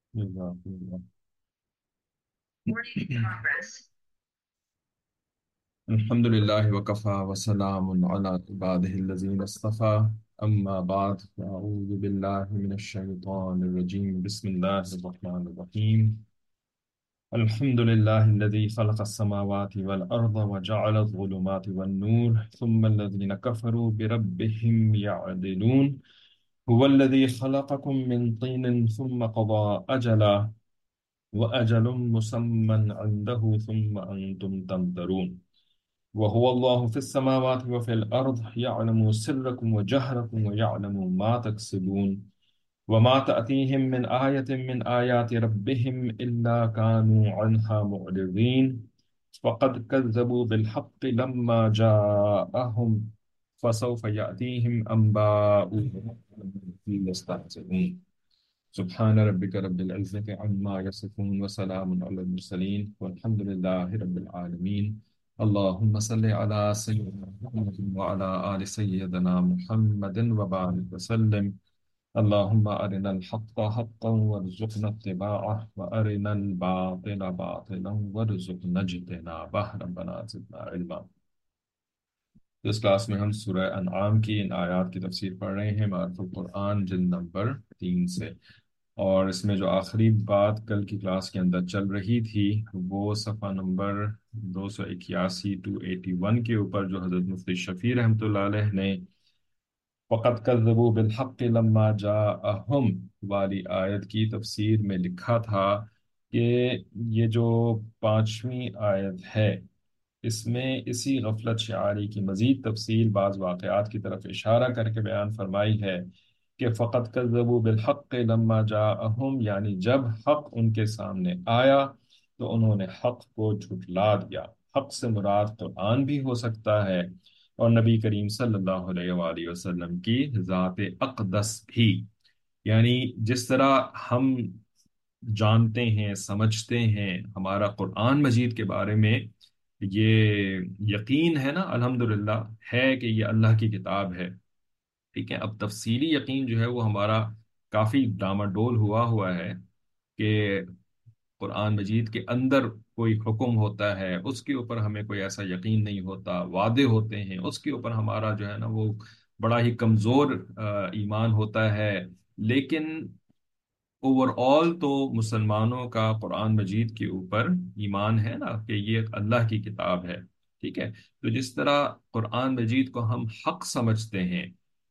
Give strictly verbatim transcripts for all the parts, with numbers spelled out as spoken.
جزاک اللہ۔ الحمد للہ وکفا وسلام علی عبادہ الذین اصطفى اما بعد فاعوذ باللہ من الشیطان الرجیم بسم اللہ الرحمن الرحیم الحمد للہ الذی خلق السماوات والارض وجعل الظلمات والنور ثم الذین کفروا بربهم یعدلون هو الذی خلقکم من طین ثم قضى اجلا واجل مسمى عنده ثم انتم تمترون وهو الله في السماوات وفي الأرض يعلم سركم وجهركم ويعلم ما تكسبون وما تأتيهم من آية من آيات ربهم إلا كانوا عنها معرضين فقد كذبوا بالحق لما جاءهم فسوف يأتيهم أنباء ما يستهزئون سبحان ربك رب العزة عما يصفون وسلام على المرسلين والحمد لله رب العالمين اللهم صل على سيدنا محمد وعلى آل سيدنا محمد وبارك وسلم اللهم أرنا الحق حقا وارزقنا اتباعه وأرنا الباطل باطلا وارزقنا اجتنابه ربنا زدنا علما۔ تو اس کلاس میں ہم سورہ انعام کی ان آیات کی تفسیر پڑھ رہے ہیں معرف القرآن جلد نمبر تین سے، اور اس میں جو آخری بات کل کی کلاس کے اندر چل رہی تھی وہ صفحہ نمبر دو سو اکیاسی ٹو ایٹی ون کے اوپر جو حضرت مفتی شفیع رحمۃ اللہ علیہ نے وَقَدْ كَذَّبُوا بِالْحَقِّ لَمَّا جَاءَهُمْ والی آیت کی تفسیر میں لکھا تھا کہ یہ جو پانچویں آیت ہے اس میں اسی غفلت شعاری کی مزید تفصیل بعض واقعات کی طرف اشارہ کر کے بیان فرمائی ہے کہ فقط کذبوا بالحق لما جاءہم، یعنی جب حق ان کے سامنے آیا تو انہوں نے حق کو جھٹلا دیا۔ حق سے مراد قرآن بھی ہو سکتا ہے اور نبی کریم صلی اللہ علیہ وآلہ وسلم کی ذات اقدس بھی، یعنی جس طرح ہم جانتے ہیں سمجھتے ہیں ہمارا قرآن مجید کے بارے میں یہ یقین ہے نا الحمدللہ ہے کہ یہ اللہ کی کتاب ہے، ٹھیک ہے۔ اب تفصیلی یقین جو ہے وہ ہمارا کافی ڈاماڈول ہوا ہوا ہے کہ قرآن مجید کے اندر کوئی حکم ہوتا ہے اس کے اوپر ہمیں کوئی ایسا یقین نہیں ہوتا، وعدے ہوتے ہیں اس کے اوپر ہمارا جو ہے نا وہ بڑا ہی کمزور آ، ایمان ہوتا ہے، لیکن اوور آل تو مسلمانوں کا قرآن مجید کے اوپر ایمان ہے نا کہ یہ اللہ کی کتاب ہے، ٹھیک ہے۔ تو جس طرح قرآن مجید کو ہم حق سمجھتے ہیں،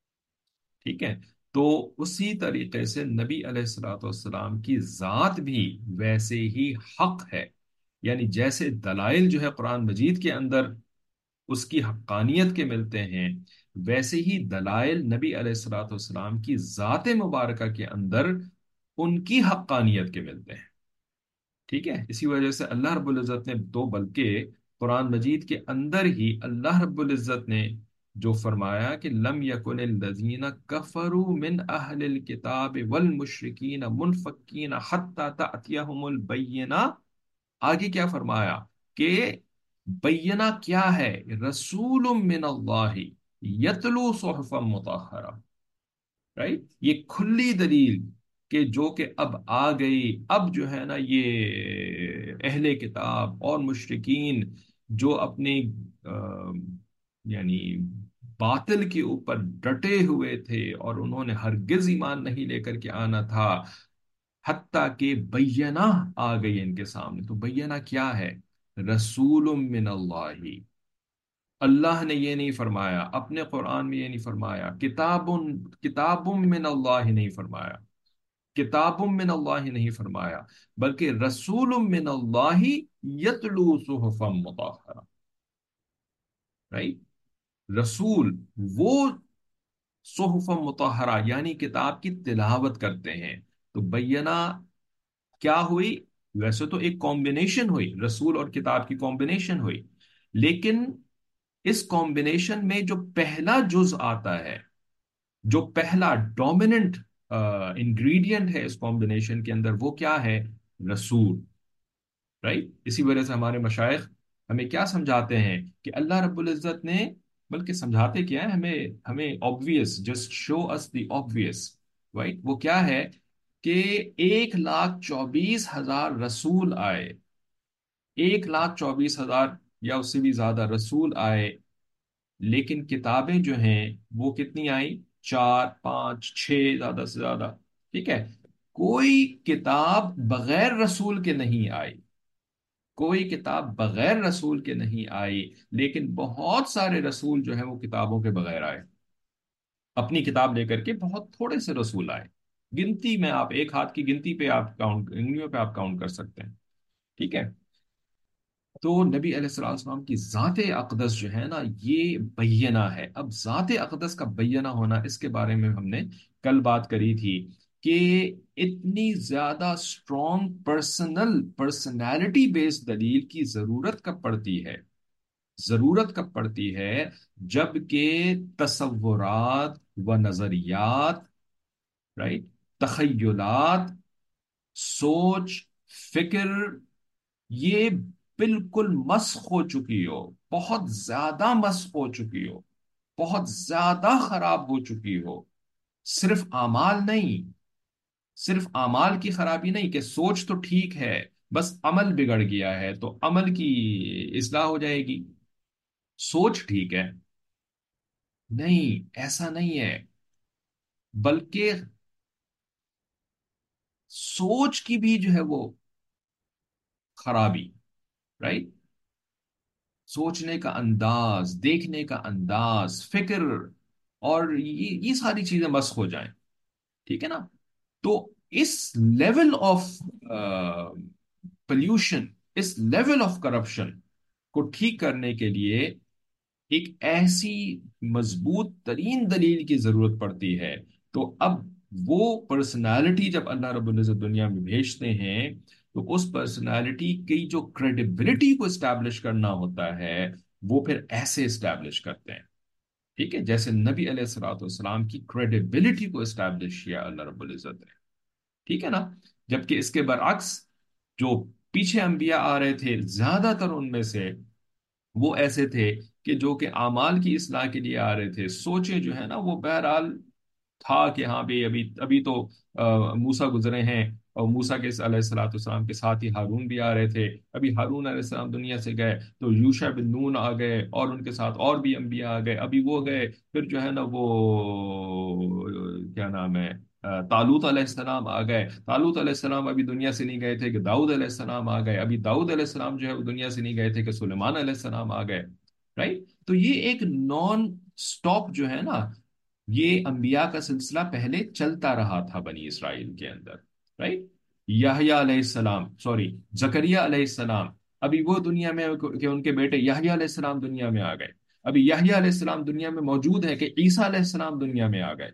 ٹھیک ہے، تو اسی طریقے سے نبی علیہ الصلوۃ والسلام کی ذات بھی ویسے ہی حق ہے، یعنی جیسے دلائل جو ہے قرآن مجید کے اندر اس کی حقانیت کے ملتے ہیں، ویسے ہی دلائل نبی علیہ الصلوۃ والسلام کی ذات مبارکہ کے اندر ان کی حقانیت کے ملتے ہیں، ٹھیک ہے۔ اسی وجہ سے اللہ رب العزت نے تو بلکہ قرآن مجید کے اندر ہی اللہ رب العزت نے جو فرمایا کہ لم یکن الذین کفروا من اہل الکتاب والمشرکین منفکین حتی تأتیہم البینہ، آگے کیا فرمایا کہ بینہ کیا ہے؟ رسول من اللہ یتلو صحفا مطہرہ، رائٹ، یہ کھلی دلیل کہ جو کہ اب آ گئی، اب جو ہے نا یہ اہل کتاب اور مشرکین جو اپنی آ، یعنی باطل کے اوپر ڈٹے ہوئے تھے اور انہوں نے ہرگز ایمان نہیں لے کر کے آنا تھا، حتیٰ کہ بینہ آ گئی ان کے سامنے۔ تو بینہ کیا ہے؟ رسول من اللہ، اللہ نے یہ نہیں فرمایا، اپنے قرآن میں یہ نہیں فرمایا، کتاب کتاب من اللہ نہیں فرمایا، کتاب من اللہ نہیں فرمایا، بلکہ رسول من اللہ یتلو صحفا مطہرہ، رائٹ، رسول وہ صحف مطہرہ یعنی کتاب کی تلاوت کرتے ہیں۔ تو بینہ کیا ہوئی؟ ویسے تو ایک کمبینیشن ہوئی، رسول اور کتاب کی کمبینیشن ہوئی، لیکن اس کمبینیشن میں جو پہلا جز آتا ہے، جو پہلا ڈومیننٹ انگریڈینٹ ہے اس کمبینیشن کے اندر، وہ کیا ہے؟ رسول، رائٹ۔ اسی وجہ سے ہمارے مشائخ ہمیں کیا سمجھاتے ہیں کہ اللہ رب العزت نے، بلکہ سمجھاتے کیا ہے ہمیں ہمیں obvious just show us the obvious، right, وہ کیا ہے کہ ایک لاکھ چوبیس ہزار رسول آئے، ایک لاکھ چوبیس ہزار یا اس سے بھی زیادہ رسول آئے، لیکن کتابیں جو ہیں وہ کتنی آئیں؟ چار، پانچ، چھ زیادہ سے زیادہ، ٹھیک ہے؟ کوئی کتاب بغیر رسول کے نہیں آئی، کوئی کتاب بغیر رسول کے نہیں آئی، لیکن بہت سارے رسول جو ہیں وہ کتابوں کے بغیر آئے، اپنی کتاب لے کر کے بہت تھوڑے سے رسول آئے، گنتی میں آپ ایک ہاتھ کی گنتی پہ آپ کاؤنٹ، انگلیوں پہ آپ کاؤنٹ کر سکتے ہیں، ٹھیک ہے؟ تو نبی علیہ السلام السلام کی ذات اقدس جو ہے نا یہ بینہ ہے۔ اب ذات اقدس کا بینہ ہونا، اس کے بارے میں ہم نے کل بات کری تھی کہ اتنی زیادہ اسٹرانگ پرسنل پرسنالٹی بیسڈ دلیل کی ضرورت کب پڑتی ہے؟ ضرورت کب پڑتی ہے؟ جب کہ تصورات و نظریات، رائٹ، تخیلات، سوچ، فکر، یہ بالکل مسخ ہو چکی ہو، بہت زیادہ مسخ ہو چکی ہو، بہت زیادہ خراب ہو چکی ہو۔ صرف اعمال نہیں، صرف اعمال کی خرابی نہیں کہ سوچ تو ٹھیک ہے، بس عمل بگڑ گیا ہے تو عمل کی اصلاح ہو جائے گی، سوچ ٹھیک ہے، نہیں ایسا نہیں ہے، بلکہ سوچ کی بھی جو ہے وہ خرابی، رائٹ، سوچنے کا انداز، دیکھنے کا انداز، فکر، اور یہ یہ ساری چیزیں مسخ ہو جائیں، ٹھیک ہے نا؟ تو اس لیول آف پلیوشن، اس لیول آف کرپشن کو ٹھیک کرنے کے لیے ایک ایسی مضبوط ترین دلیل کی ضرورت پڑتی ہے۔ تو اب وہ پرسنالٹی جب اللہ رب العزت دنیا میں بھیجتے ہیں تو اس پرسنالٹی کی جو کریڈیبلٹی کو اسٹیبلش کرنا ہوتا ہے وہ پھر ایسے اسٹیبلش کرتے ہیں، ٹھیک ہے؟ جیسے نبی علیہ الصلوۃ والسلام کی کریڈیبلٹی کو اسٹیبلش کیا اللہ رب العزت نے، ٹھیک ہے نا؟ جبکہ اس کے برعکس جو پیچھے انبیاء آ رہے تھے زیادہ تر ان میں سے وہ ایسے تھے کہ جو کہ اعمال کی اصلاح کے لیے آ رہے تھے، سوچیں جو ہے نا وہ بہرحال تھا کہ ہاں بھائی ابھی ابھی تو موسیٰ گزرے ہیں، اور موسیٰ کے علیہ الصلوۃ والسلام کے ساتھ ہی ہارون بھی آ رہے تھے، ابھی ہارون علیہ السلام دنیا سے گئے تو یوشع بن نون آ گئے اور ان کے ساتھ اور بھی انبیاء آ گئے، ابھی وہ گئے پھر جو ہے نا وہ کیا نام ہے، طالوت علیہ السلام آ گئے، طالوت علیہ السلام ابھی دنیا سے نہیں گئے تھے کہ داؤد علیہ السلام آ گئے، ابھی داؤد علیہ السلام جو ہے وہ دنیا سے نہیں گئے تھے کہ سلیمان علیہ السلام آ گئے، رائٹ؟ تو یہ ایک نان سٹاپ جو ہے نا، یہ انبیاء کا سلسلہ پہلے چلتا رہا تھا بنی اسرائیل کے اندر، رائٹ؟ یحییٰ علیہ السلام، سوری، زکریا علیہ السلام، ابھی وہ دنیا میں کہ ان کے بیٹے یحییٰ علیہ السلام دنیا میں آ گئے، ابھی یحییٰ علیہ السلام دنیا میں موجود ہے کہ عیسیٰ علیہ السلام دنیا میں آ گئے،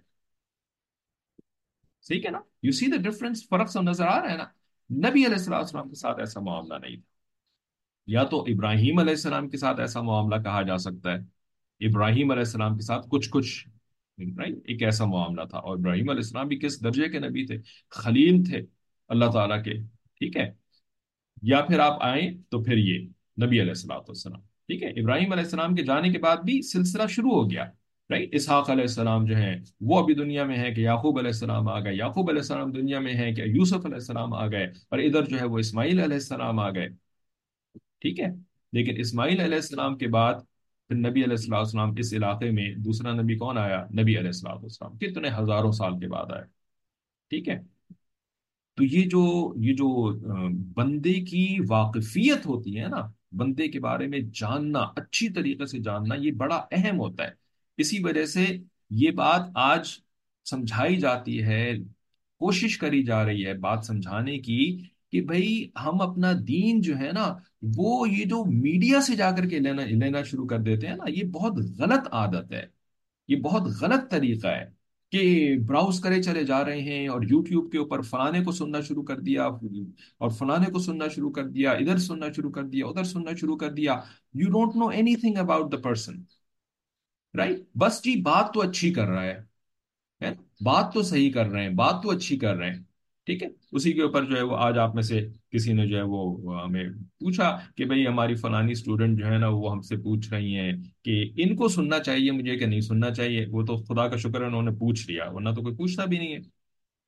ٹھیک ہے نا؟ یو سی دا ڈفرنس، فرق سب نظر آ رہا ہے نا؟ نبی علیہ السلام السلام کے ساتھ ایسا معاملہ نہیں تھا۔ یا تو ابراہیم علیہ السلام کے ساتھ ایسا معاملہ کہا جا سکتا ہے، ابراہیم علیہ السلام کے ساتھ کچھ کچھ، right؟ ایک ایسا معاملہ تھا، اور ابراہیم علیہ السلام بھی کس درجے کے نبی تھے، خلیل تھے اللہ تعالیٰ کے، ٹھیک ہے؟ یا پھر آپ آئیں تو پھر یہ نبی علیہ السلام والسلام، ٹھیک ہے؟ ابراہیم علیہ السلام کے جانے کے بعد بھی سلسلہ شروع ہو گیا، رائٹ؟ اسحاق علیہ السلام جو ہیں وہ ابھی دنیا میں ہے کہ یعقوب علیہ السلام آ گئے، یعقوب علیہ السلام دنیا میں ہے کہ یوسف علیہ السلام آ گئے، اور ادھر جو ہے وہ اسماعیل علیہ السلام آ گئے، ٹھیک ہے؟ لیکن اسماعیل علیہ السلام کے بعد پھر نبی علیہ السلام والسلام اس علاقے میں دوسرا نبی کون آیا؟ نبی علیہ السلام والسلام، کتنے ہزاروں سال کے بعد آیا، ٹھیک ہے؟ تو یہ جو یہ جو آ، بندے کی واقفیت ہوتی ہے نا، بندے کے بارے میں جاننا، اچھی طریقے سے جاننا، یہ بڑا اہم ہوتا ہے۔ اسی وجہ سے یہ بات آج سمجھائی جاتی ہے، کوشش کری جا رہی ہے بات سمجھانے کی کہ بھائی ہم اپنا دین جو ہے نا وہ یہ جو میڈیا سے جا کر کے لینا لینا شروع کر دیتے ہیں نا، یہ بہت غلط عادت ہے، یہ بہت غلط طریقہ ہے کہ براؤز کرے چلے جا رہے ہیں اور یوٹیوب کے اوپر فلانے کو سننا شروع کر دیا اور فلانے کو سننا شروع کر دیا، ادھر سننا شروع کر دیا، ادھر سننا شروع کر دیا، you don't know anything about the person, right? بس جی بات تو اچھی کر رہا ہے، ہے نا؟ بات تو صحیح کر رہے ہیں، بات تو اچھی کر رہے ہیں، ٹھیک ہے؟ اسی کے اوپر جو ہے وہ آج آپ میں سے کسی نے جو ہے وہ ہمیں پوچھا کہ بھئی ہماری فلانی اسٹوڈنٹ جو ہے نا وہ ہم سے پوچھ رہی ہیں کہ ان کو سننا چاہیے مجھے کہ نہیں سننا چاہیے۔ وہ تو خدا کا شکر ہے انہوں نے پوچھ لیا، ورنہ تو کوئی پوچھتا بھی نہیں ہے،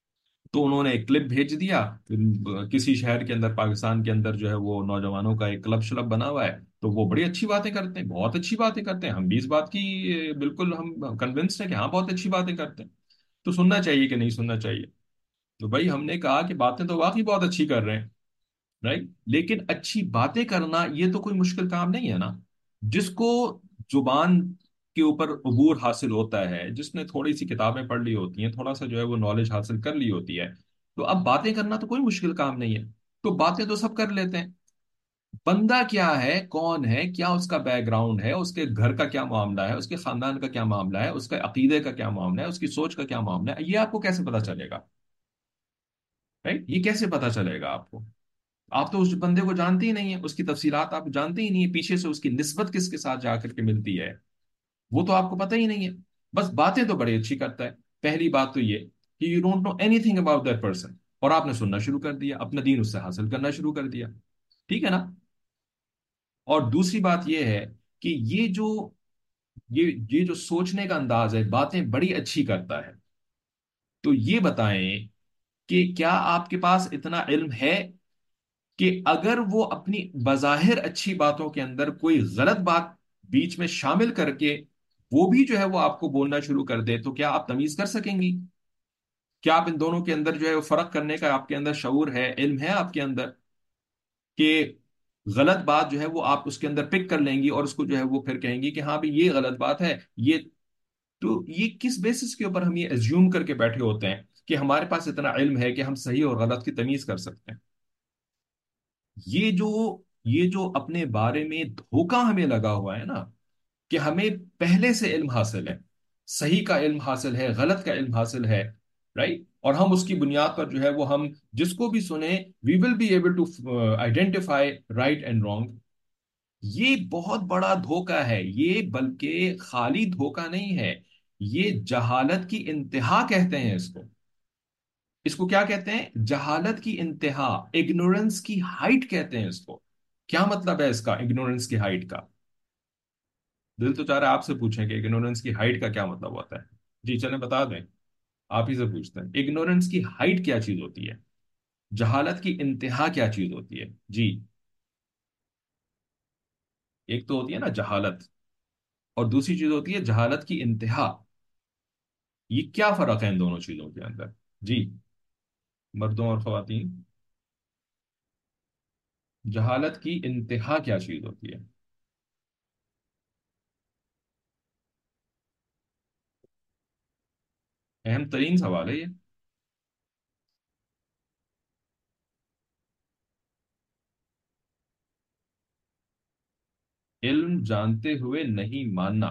تو انہوں نے ایک کلپ بھیج دیا، پھر کسی شہر کے اندر پاکستان کے اندر جو ہے وہ نوجوانوں کا ایک کلب شلب بنا ہوا ہے، تو وہ بڑی اچھی باتیں کرتے ہیں، بہت اچھی باتیں کرتے ہیں، ہم بھی اس بات کی اے، بالکل ہم کنونسڈ ہیں کہ ہاں بہت اچھی باتیں کرتے ہیں، تو سننا چاہیے کہ نہیں سننا چاہیے؟ تو بھائی ہم نے کہا کہ باتیں تو واقعی بہت اچھی کر رہے ہیں، رائٹ، لیکن اچھی باتیں کرنا یہ تو کوئی مشکل کام نہیں ہے نا۔ جس کو زبان کے اوپر عبور حاصل ہوتا ہے، جس نے تھوڑی سی کتابیں پڑھ لی ہوتی ہیں، تھوڑا سا جو ہے وہ نالج حاصل کر لی ہوتی ہے، تو اب باتیں کرنا تو کوئی مشکل کام نہیں ہے، تو باتیں تو سب کر لیتے ہیں۔ بندہ کیا ہے، کون ہے، کیا اس کا بیک گراؤنڈ ہے، اس کے گھر کا کیا معاملہ ہے، اس کے خاندان کا کیا معاملہ ہے، اس کے عقیدے کا کیا معاملہ ہے، اس کی سوچ کا کیا معاملہ ہے، یہ آپ کو کیسے پتا چلے گا؟ رائٹ، یہ کیسے پتا چلے گا آپ کو؟ آپ تو اس بندے کو جانتے ہی نہیں ہیں، اس کی تفصیلات آپ جانتے ہی نہیں ہیں، پیچھے سے اس کی نسبت کس کے ساتھ جا کر کے ملتی ہے، وہ تو آپ کو پتہ ہی نہیں ہے۔ بس باتیں تو بڑی اچھی کرتا ہے۔ پہلی بات تو یہ کہ you don't know anything about that person, اور آپ نے سننا شروع کر دیا، اپنا دین اس سے حاصل کرنا شروع کر دیا، ٹھیک ہے نا؟ اور دوسری بات یہ ہے کہ یہ جو یہ یہ جو سوچنے کا انداز ہے، باتیں بڑی اچھی کرتا ہے، تو یہ بتائیں کہ کیا آپ کے پاس اتنا علم ہے کہ اگر وہ اپنی بظاہر اچھی باتوں کے اندر کوئی غلط بات بیچ میں شامل کر کے وہ بھی جو ہے وہ آپ کو بولنا شروع کر دے، تو کیا آپ تمیز کر سکیں گی؟ کیا آپ ان دونوں کے اندر جو ہے وہ فرق کرنے کا آپ کے اندر شعور ہے، علم ہے آپ کے اندر، کہ غلط بات جو ہے وہ آپ اس کے اندر پک کر لیں گی اور اس کو جو ہے وہ پھر کہیں گی کہ ہاں بھی یہ غلط بات ہے یہ؟ تو یہ کس بیسس کے اوپر ہم یہ ایزیوم کر کے بیٹھے ہوتے ہیں کہ ہمارے پاس اتنا علم ہے کہ ہم صحیح اور غلط کی تمیز کر سکتے ہیں؟ یہ جو یہ جو اپنے بارے میں دھوکہ ہمیں لگا ہوا ہے نا، کہ ہمیں پہلے سے علم حاصل ہے، صحیح کا علم حاصل ہے، غلط کا علم حاصل ہے، رائٹ، اور ہم اس کی بنیاد پر جو ہے وہ ہم جس کو بھی سنیں we will be able to identify right and wrong, یہ بہت بڑا دھوکہ ہے، یہ بلکہ خالی دھوکہ نہیں ہے، یہ جہالت کی انتہا کہتے ہیں اس کو۔ اس کو کیا کہتے ہیں؟ جہالت کی انتہا، اگنورنس کی ہائٹ کہتے ہیں اس کو۔ کیا مطلب ہے اس کا، اگنورنس کی ہائٹ کا؟ دل تو چاہ رہا ہے آپ سے پوچھیں کہ اگنورنس کی ہائٹ کا کیا مطلب ہوتا ہے؟ جی چلیں بتا دیں، آپ ہی سے پوچھتے ہیں، اگنورنس کی ہائٹ کیا چیز ہوتی ہے؟ جہالت کی انتہا کیا چیز ہوتی ہے؟ جی، ایک تو ہوتی ہے نا جہالت، اور دوسری چیز ہوتی ہے جہالت کی انتہا، یہ کیا فرق ہے ان دونوں چیزوں کے اندر؟ جی، مردوں اور خواتین، جہالت کی انتہا کیا چیز ہوتی ہے؟ اہم ترین سوال ہے یہ۔ علم جانتے ہوئے نہیں ماننا؟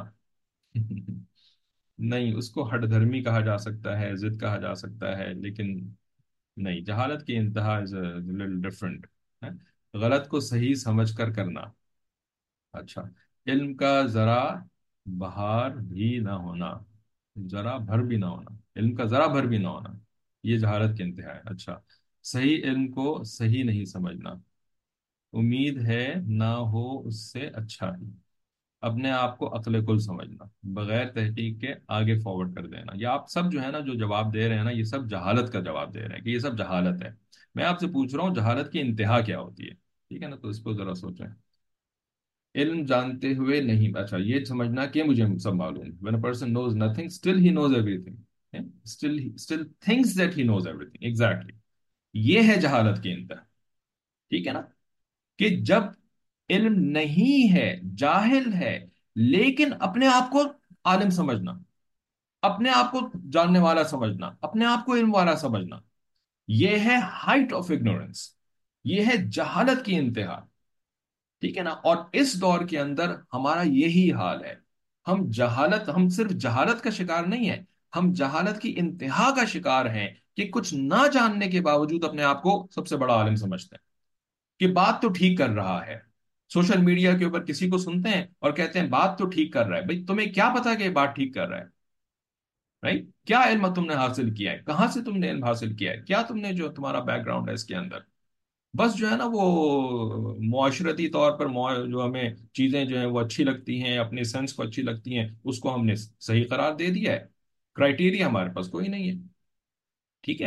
نہیں، اس کو ہٹ دھرمی کہا جا سکتا ہے، ضد کہا جا سکتا ہے، لیکن نہیں، جہالت کی انتہا از لٹل ڈفرنٹ ہے، غلط کو صحیح سمجھ کر کرنا۔ اچھا، علم کا ذرا بہار بھی نہ ہونا، ذرا بھر بھی نہ ہونا، علم کا ذرا بھر بھی نہ ہونا، یہ جہالت کی انتہا ہے۔ اچھا، صحیح علم کو صحیح نہیں سمجھنا، امید ہے نہ ہو اس سے اچھا ہی، اپنے آپ کو عقل کل سمجھنا، بغیر تحقیق کے آگے فارورڈ کر دینا، یہ آپ سب جو ہے نا جو جواب دے رہے ہیں نا، یہ سب جہالت کا جواب دے رہے ہیں کہ یہ سب جہالت ہے۔ میں آپ سے پوچھ رہا ہوں جہالت کی انتہا کیا ہوتی ہے؟ ٹھیک ہے نا، تو اس کو ذرا سوچیں۔ علم جانتے ہوئے نہیں، اچھا یہ سمجھنا کہ مجھے سب معلوم ہے، when a person knows nothing still he knows everything، still still thinks that he knows everything exactly، یہ ہے جہالت کی انتہا، ٹھیک ہے نا؟ کہ جب علم نہیں ہے، جاہل ہے، لیکن اپنے آپ کو عالم سمجھنا، اپنے آپ کو جاننے والا سمجھنا، اپنے آپ کو علم والا سمجھنا، یہ ہے ہائٹ آف ignorance، یہ ہے جہالت کی انتہا، ٹھیک ہے نا؟ اور اس دور کے اندر ہمارا یہی حال ہے، ہم جہالت ہم صرف جہالت کا شکار نہیں ہے، ہم جہالت کی انتہا کا شکار ہیں، کہ کچھ نہ جاننے کے باوجود اپنے آپ کو سب سے بڑا عالم سمجھتے ہیں، کہ بات تو ٹھیک کر رہا ہے، سوشل میڈیا کے اوپر کسی کو سنتے ہیں اور کہتے ہیں بات تو ٹھیک کر رہا ہے، بھائی تمہیں کیا پتا کہ یہ بات ٹھیک کر رہا ہے؟ رائٹ، کیا علم تم نے حاصل کیا ہے، کہاں سے تم نے علم حاصل کیا ہے، کیا تم نے جو تمہارا بیک گراؤنڈ ہے اس کے اندر؟ بس جو ہے نا وہ معاشرتی طور پر معا- جو ہمیں چیزیں جو ہیں وہ اچھی لگتی ہیں، اپنے سینس کو اچھی لگتی ہیں، اس کو ہم نے صحیح قرار دے دیا ہے، کرائٹیریا ہمارے پاس کوئی نہیں ہے، ٹھیک ہے؟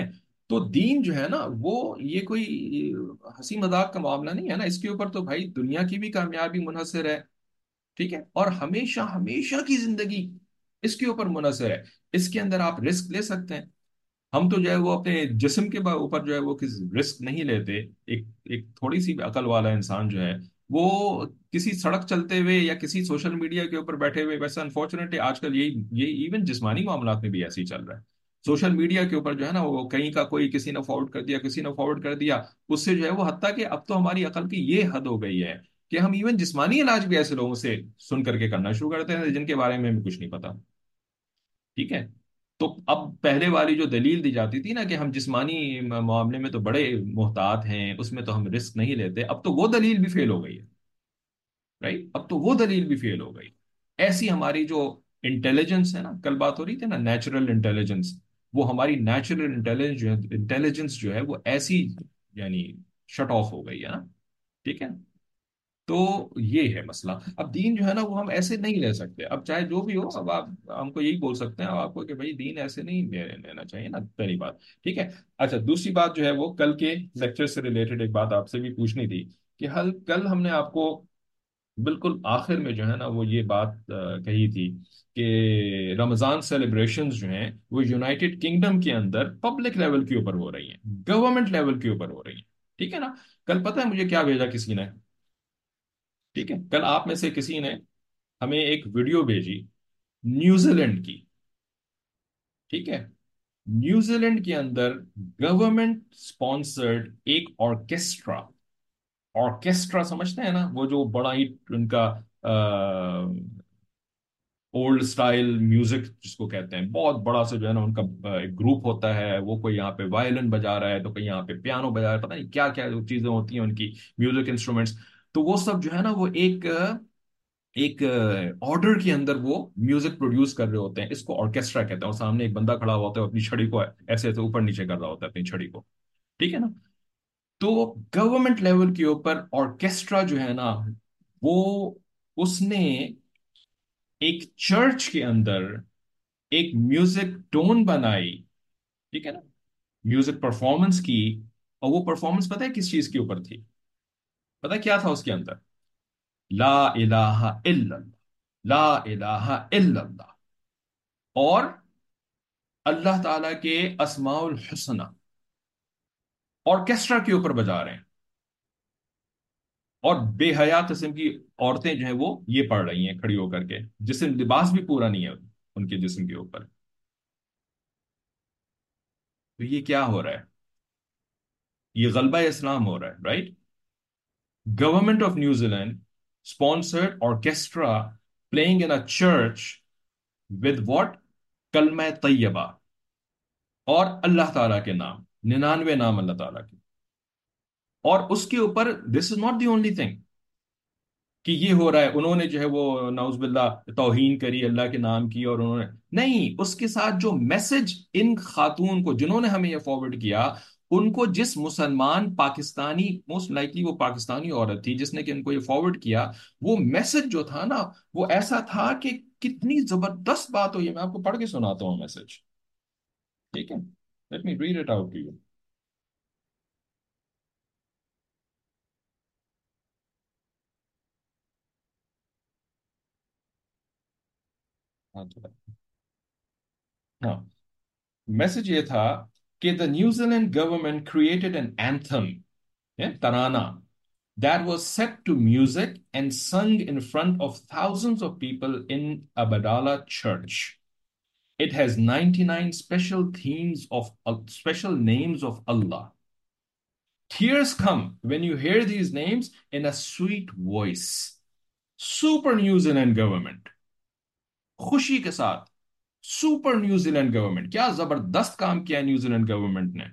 تو دین جو ہے نا وہ یہ کوئی ہنسی مذاق کا معاملہ نہیں ہے نا، اس کے اوپر تو بھائی دنیا کی بھی کامیابی منحصر ہے، ٹھیک ہے، اور ہمیشہ ہمیشہ کی زندگی اس کے اوپر منحصر ہے۔ اس کے اندر آپ رسک لے سکتے ہیں، ہم تو جو ہے وہ اپنے جسم کے با- اوپر جو ہے وہ کسی رسک نہیں لیتے۔ ایک ایک تھوڑی سی عقل والا انسان جو ہے وہ کسی سڑک چلتے ہوئے یا کسی سوشل میڈیا کے اوپر بیٹھے ہوئے، ویسے انفارچونیٹلی آج کل یہی یہ ایون جسمانی معاملات میں بھی ایسے ہی چل رہا ہے، سوشل میڈیا کے اوپر جو ہے نا وہ کہیں کا کوئی کسی نے فارورڈ کر دیا، کسی نے فارورڈ کر دیا، اس سے جو ہے وہ حتیٰ کہ اب تو ہماری عقل کی یہ حد ہو گئی ہے کہ ہم ایون جسمانی علاج بھی ایسے لوگوں سے سن کر کے کرنا شروع کرتے ہیں جن کے بارے میں ہمیں کچھ نہیں پتا، ٹھیک ہے۔ تو اب پہلے والی جو دلیل دی جاتی تھی نا کہ ہم جسمانی م- معاملے میں تو بڑے محتاط ہیں، اس میں تو ہم رسک نہیں لیتے، اب تو وہ دلیل بھی فیل ہو گئی ہے، رائٹ، اب تو وہ دلیل بھی فیل ہو گئی۔ ایسی ہماری جو انٹیلیجنس ہے نا، کل بات ہو رہی تھی نا نیچرل انٹیلیجنس، وہ ہماری نیچرل انٹیلیجنس جو ہے انٹیلیجنس جو ہے وہ ایسی یعنی شٹ آف ہو گئی ہے نا، ٹھیک ہے۔ تو یہ ہے مسئلہ، اب دین جو ہے نا وہ ہم ایسے نہیں لے سکتے، اب چاہے جو بھی ہو، اب آپ ہم کو یہی بول سکتے ہیں اب آپ کو کہ بھائی دین ایسے نہیں لے- لینا چاہیے نا، پہلی بات، ٹھیک ہے۔ اچھا دوسری بات جو ہے وہ کل کے لیکچر سے ریلیٹڈ ایک بات آپ سے بھی پوچھنی تھی کہ ہل کل ہم نے آپ کو بالکل آخر میں جو ہے نا وہ یہ بات آ، کہی تھی کہ رمضان سیلیبریشنز جو ہیں وہ یونائٹڈ کنگڈم کے اندر پبلک لیول کے اوپر ہو رہی ہیں، گورنمنٹ لیول کے اوپر ہو رہی ہیں، ٹھیک ہے نا۔ کل پتہ ہے مجھے کیا بھیجا کسی نے؟ ٹھیک ہے، کل آپ میں سے کسی نے ہمیں ایک ویڈیو بھیجی نیوزی لینڈ کی، ٹھیک ہے، نیوزی لینڈ کے اندر گورنمنٹ سپانسرڈ ایک آرکیسٹرا، آرکیسٹرا سمجھتے ہیں نا وہ جو بڑا ہی ان کا اولڈ سٹائل میوزک جس کو کہتے ہیں، بہت بڑا سا جو ہے نا ان کا آ، ایک گروپ ہوتا ہے، وہ کوئی یہاں پہ وائلن بجا رہا ہے تو کوئی یہاں پہ پیانو بجا رہا ہے، پتہ نہیں کیا کیا جو چیزیں ہوتی ہیں ان کی میوزک انسٹرومنٹس، تو وہ سب جو ہے نا وہ ایک ایک آرڈر کے اندر وہ میوزک پروڈیوس کر رہے ہوتے ہیں، اس کو آرکیسٹرا کہتے ہیں، اور سامنے ایک بندہ کھڑا ہوا ہوتا ہے اپنی چھڑی کو ایسے ایسے اوپر نیچے کر رہا ہوتا ہے اپنی چھڑی کو، ٹھیک ہے نا۔ تو گورنمنٹ لیول کے اوپر آرکیسٹرا جو ہے نا وہ اس نے ایک چرچ کے اندر ایک میوزک ٹون بنائی، ٹھیک ہے نا، میوزک پرفارمنس کی، اور وہ پرفارمنس پتہ ہے کس چیز کے اوپر تھی؟ پتہ ہے کیا تھا اس کے اندر؟ لا الہ الا اللہ، لا الہ الا اللہ، اور اللہ تعالی کے اسماء الحسنہ آرکیسٹرا کے اوپر بجا رہے ہیں، اور بے حیا قسم کی عورتیں جو ہیں وہ یہ پڑھ رہی ہیں کھڑی ہو کر کے، جسم لباس بھی پورا نہیں ہے ان کے جسم کے اوپر، تو یہ کیا ہو رہا ہے؟ یہ غلبہ اسلام ہو رہا ہے، right? Government of New Zealand sponsored orchestra playing in a church with what؟ کلمہ طیبہ اور اللہ تعالیٰ کے نام، ننانوے نام اللہ تعالیٰ کے، اور اس کے اوپر this is not the only thing کہ یہ ہو رہا ہے، انہوں نے جو ہے وہ نعوذ باللہ توہین کری اللہ کے نام کی، اور انہوں نے نہیں، اس کے ساتھ جو میسج ان خاتون کو جنہوں نے ہمیں یہ فارورڈ کیا، ان کو جس مسلمان پاکستانی، موسٹ لائکلی وہ پاکستانی عورت تھی جس نے کہ ان کو یہ فارورڈ کیا، وہ میسج جو تھا نا وہ ایسا تھا کہ کتنی زبردست بات ہوئی ہے، میں آپ کو پڑھ کے سناتا ہوں میسج، ٹھیک ہے، let me read it out to you. ہاں تھوڑا، ہاں، میسج یہ تھا کہ the New Zealand government created an anthem، yeah, tarana, that was set to music and sung in front of thousands of people in Abadala Church. It has ninety-nine special themes of uh, special names of Allah. Tears come when you hear these names in a sweet voice. Super New Zealand government. خوشی کے ساتھ super New Zealand government, کیا زبردست کام کیا New Zealand government نے،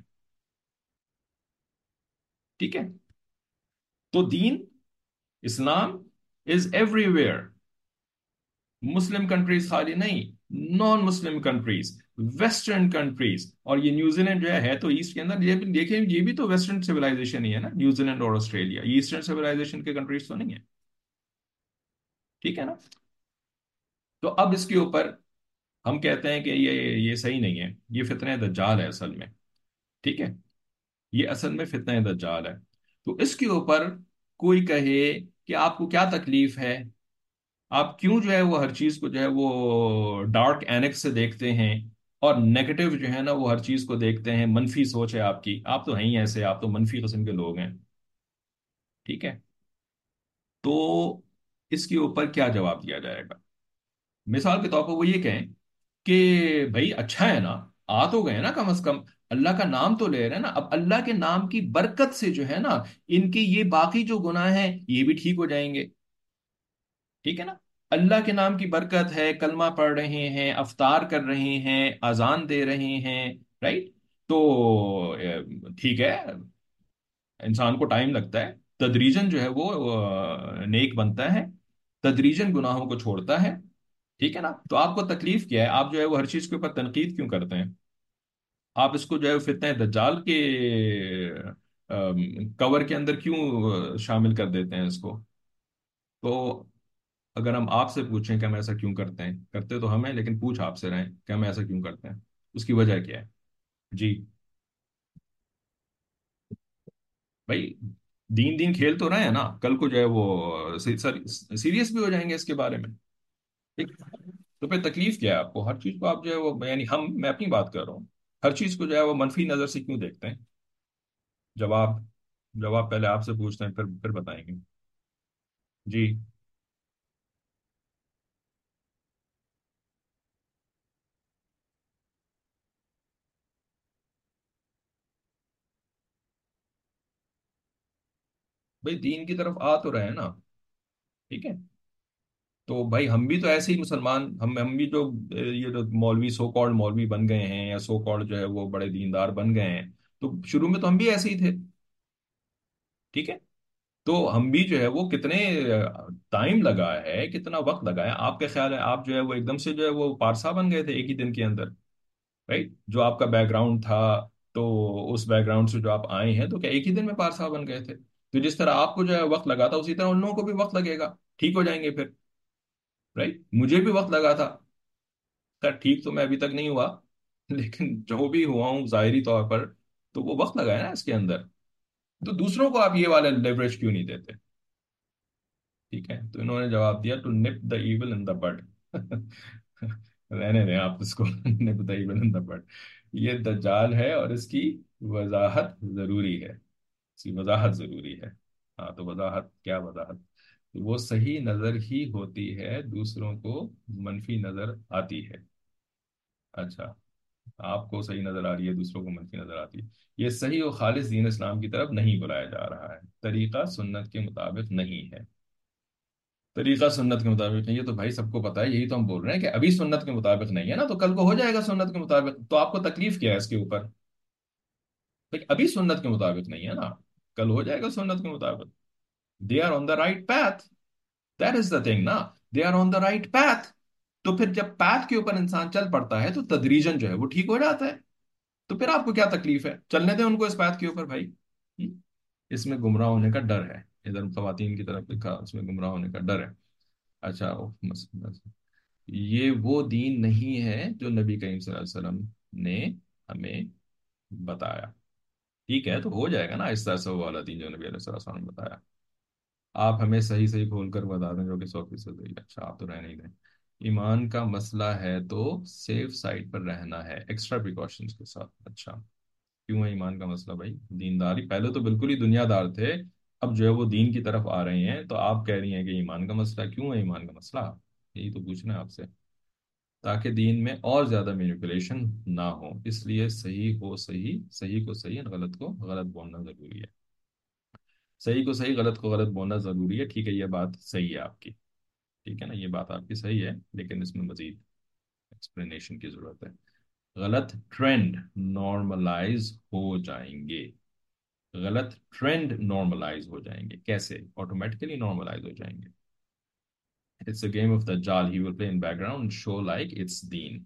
ٹھیک ہے۔ تو دین اسلام is everywhere, Muslim countries خالی نہیں، non Muslim countries, western countries, اور یہ نیوزی لینڈ جو ہے ہے تو ایسٹ کے اندر، یہ بھی دیکھیں یہ بھی تو ویسٹرن سیولائزیشن ہی ہے نا، نیوزی لینڈ اور آسٹریلیا ایسٹرن سیولائزیشن کے کنٹریز تو نہیں ہے، ٹھیک ہے نا۔ تو اب اس کے اوپر ہم کہتے ہیں کہ یہ یہ صحیح نہیں ہے، یہ فتنہ دجال ہے اصل میں، ٹھیک ہے، یہ اصل میں فتنہ دجال ہے۔ تو اس کے اوپر کوئی کہے کہ آپ کو کیا تکلیف ہے، آپ کیوں جو ہے وہ ہر چیز کو جو ہے وہ ڈارک اینکس سے دیکھتے ہیں، اور نیگیٹو جو ہے نا وہ ہر چیز کو دیکھتے ہیں، منفی سوچ ہے آپ کی، آپ تو ہیں ہی ایسے، آپ تو منفی قسم کے لوگ ہیں، ٹھیک ہے؟ تو اس کے اوپر کیا جواب دیا جائے گا؟ مثال کے طور پر وہ یہ کہیں کہ بھائی اچھا ہے نا، آ تو گئے نا کم از کم، اللہ کا نام تو لے رہے ہیں نا، اب اللہ کے نام کی برکت سے جو ہے نا ان کے یہ باقی جو گناہ ہیں یہ بھی ٹھیک ہو جائیں گے، ٹھیک ہے نا؟ اللہ کے نام کی برکت ہے، کلمہ پڑھ رہے ہیں، افطار کر رہے ہیں، اذان دے رہے ہیں، رائٹ؟ تو اے، ٹھیک ہے، انسان کو ٹائم لگتا ہے، تدریجن جو ہے وہ آ، نیک بنتا ہے، تدریجن گناہوں کو چھوڑتا ہے، ٹھیک ہے نا؟ تو آپ کو تکلیف کیا ہے؟ آپ جو ہے وہ ہر چیز کے اوپر تنقید کیوں کرتے ہیں؟ آپ اس کو جو ہے فتنہ دجال کے کور کے اندر کیوں آ، شامل کر دیتے ہیں اس کو؟ تو اگر ہم آپ سے پوچھیں کہ ہم ایسا کیوں کرتے ہیں، کرتے تو ہم ہیں لیکن پوچھ آپ سے رہے ہیں کہ ہم ایسا کیوں کرتے ہیں، اس کی وجہ کیا ہے؟ جی بھائی، دین دین کھیل تو رہے ہیں نا، کل کو جو ہے وہ سیریس بھی ہو جائیں گے اس کے بارے میں، ٹھیک؟ تو پھر تکلیف کیا ہے آپ کو؟ ہر چیز کو آپ جو ہے وہ، یعنی ہم، میں اپنی بات کر رہا ہوں، ہر چیز کو جو ہے وہ منفی نظر سے کیوں دیکھتے ہیں؟ جواب، جواب پہلے آپ سے پوچھتے ہیں، پھر پھر بتائیں گے۔ جی بھائی، دین کی طرف آ تو رہے ہیں نا، ٹھیک ہے؟ تو بھائی ہم بھی تو ایسے ہی مسلمان، ہم ہم بھی جو اے، یہ جو مولوی، سو کالڈ مولوی بن گئے ہیں، یا سو کالڈ جو ہے وہ بڑے دیندار بن گئے ہیں، تو شروع میں تو ہم بھی ایسے ہی تھے، ٹھیک ہے؟ تو ہم بھی جو ہے وہ کتنے ٹائم لگا ہے، کتنا وقت لگا ہے، آپ کا خیال ہے آپ جو ہے وہ ایک دم سے جو ہے وہ پارسا بن گئے تھے ایک ہی دن کے اندر؟ رائٹ؟ جو آپ کا بیک گراؤنڈ تھا، تو اس بیک گراؤنڈ سے جو آپ آئے ہیں تو کیا ایک ہی دن میں پارسا بن گئے تھے؟ تو جس طرح آپ کو جو ہے وقت لگا تھا اسی طرح ان لوگوں کو بھی وقت لگے گا، ٹھیک ہو جائیں گے پھر، رائٹ؟ مجھے بھی وقت لگا تھا، خیر ٹھیک تو میں ابھی تک نہیں ہوا، لیکن جو بھی ہوا ہوں ظاہری طور پر، تو وہ وقت لگا ہے نا اس کے اندر۔ تو دوسروں کو آپ یہ والا لیوریج کیوں نہیں دیتے؟ ٹھیک ہے، تو انہوں نے جواب دیا ٹو نپ دا ایول ان دا بڈ رہنے دیں آپ اس کو نپ دا ایول ان دا بڈ، یہ دجال ہے اور اس کی وضاحت ضروری ہے، اس کی وضاحت ضروری ہے۔ ہاں تو وضاحت کیا وضاحت؟ وہ صحیح نظر ہی ہوتی ہے، دوسروں کو منفی نظر آتی ہے۔ اچھا، آپ کو صحیح نظر آ رہی ہے، دوسروں کو منفی نظر آتی ہے، یہ صحیح و خالص دین اسلام کی طرف نہیں بلایا جا رہا ہے، طریقہ سنت کے مطابق نہیں ہے، طریقہ سنت کے مطابق نہیں ہے، تو بھائی سب کو پتا ہے، یہی تو ہم بول رہے ہیں کہ ابھی سنت کے مطابق نہیں ہے نا، تو کل کو ہو جائے گا سنت کے مطابق، تو آپ کو تکلیف کیا ہے اس کے اوپر؟ لیکن ابھی سنت کے مطابق نہیں ہے نا، کل ہو جائے گا سنت کے مطابق، they are on the right path, that is the thing نا، they are on the right path, تو پھر جب پیتھ کے اوپر انسان چل پڑتا ہے تو تدریجن جو ہے وہ ٹھیک ہو جاتا ہے، تو پھر آپ کو کیا تکلیف ہے؟ چلنے دیں ان کو اس پیتھ کے اوپر بھائی۔ ہم؟ اس میں گمراہ ہونے کا ڈر ہے، ادھر خواتین کی طرف لکھا اس میں گمراہ ہونے کا ڈر ہے۔ اچھا اوہ، بس- بس۔ یہ وہ دین نہیں ہے جو نبی کریم صلی اللہ علیہ وسلم نے ہمیں بتایا، ٹھیک ہے؟ تو ہو جائے گا نا آہستہ آہستہ وہ والا دین جو نبی علیہ السلام وسلم نے بتایا، آپ ہمیں صحیح صحیح کھول کر بتا دیں جو کہ سو فیصد صحیح ہے۔ اچھا آپ تو رہنے ہی دیں، ایمان کا مسئلہ ہے تو سیف سائڈ پر رہنا ہے ایکسٹرا پریکاشنز کے ساتھ، اچھا کیوں ہے ایمان کا مسئلہ بھائی؟ دینداری پہلے تو بالکل ہی دنیا دار تھے، اب جو ہے وہ دین کی طرف آ رہے ہیں تو آپ کہہ رہی ہیں کہ ایمان کا مسئلہ، کیوں ہے ایمان کا مسئلہ؟ یہی تو پوچھنا ہے آپ سے، تاکہ دین میں اور زیادہ مینیپولیشن نہ ہو، اس لیے صحیح کو صحیح، صحیح کو صحیح، اور غلط کو غلط بولنا ضروری ہے، صحیح کو صحیح، غلط کو غلط بولنا ضروری ہے، ٹھیک ہے؟ یہ بات صحیح ہے آپ کی، ٹھیک ہے نا؟ یہ بات آپ کی صحیح ہے، لیکن اس میں مزید ایکسپلینیشن کی ضرورت ہے۔ غلط ٹرینڈ نارملائز ہو جائیں گے، غلط ٹرینڈ نارملائز ہو جائیں گے، کیسے؟ آٹومیٹکلی نارملائز ہو جائیں گے۔ It's a game of the جال he will play in background show like it's then,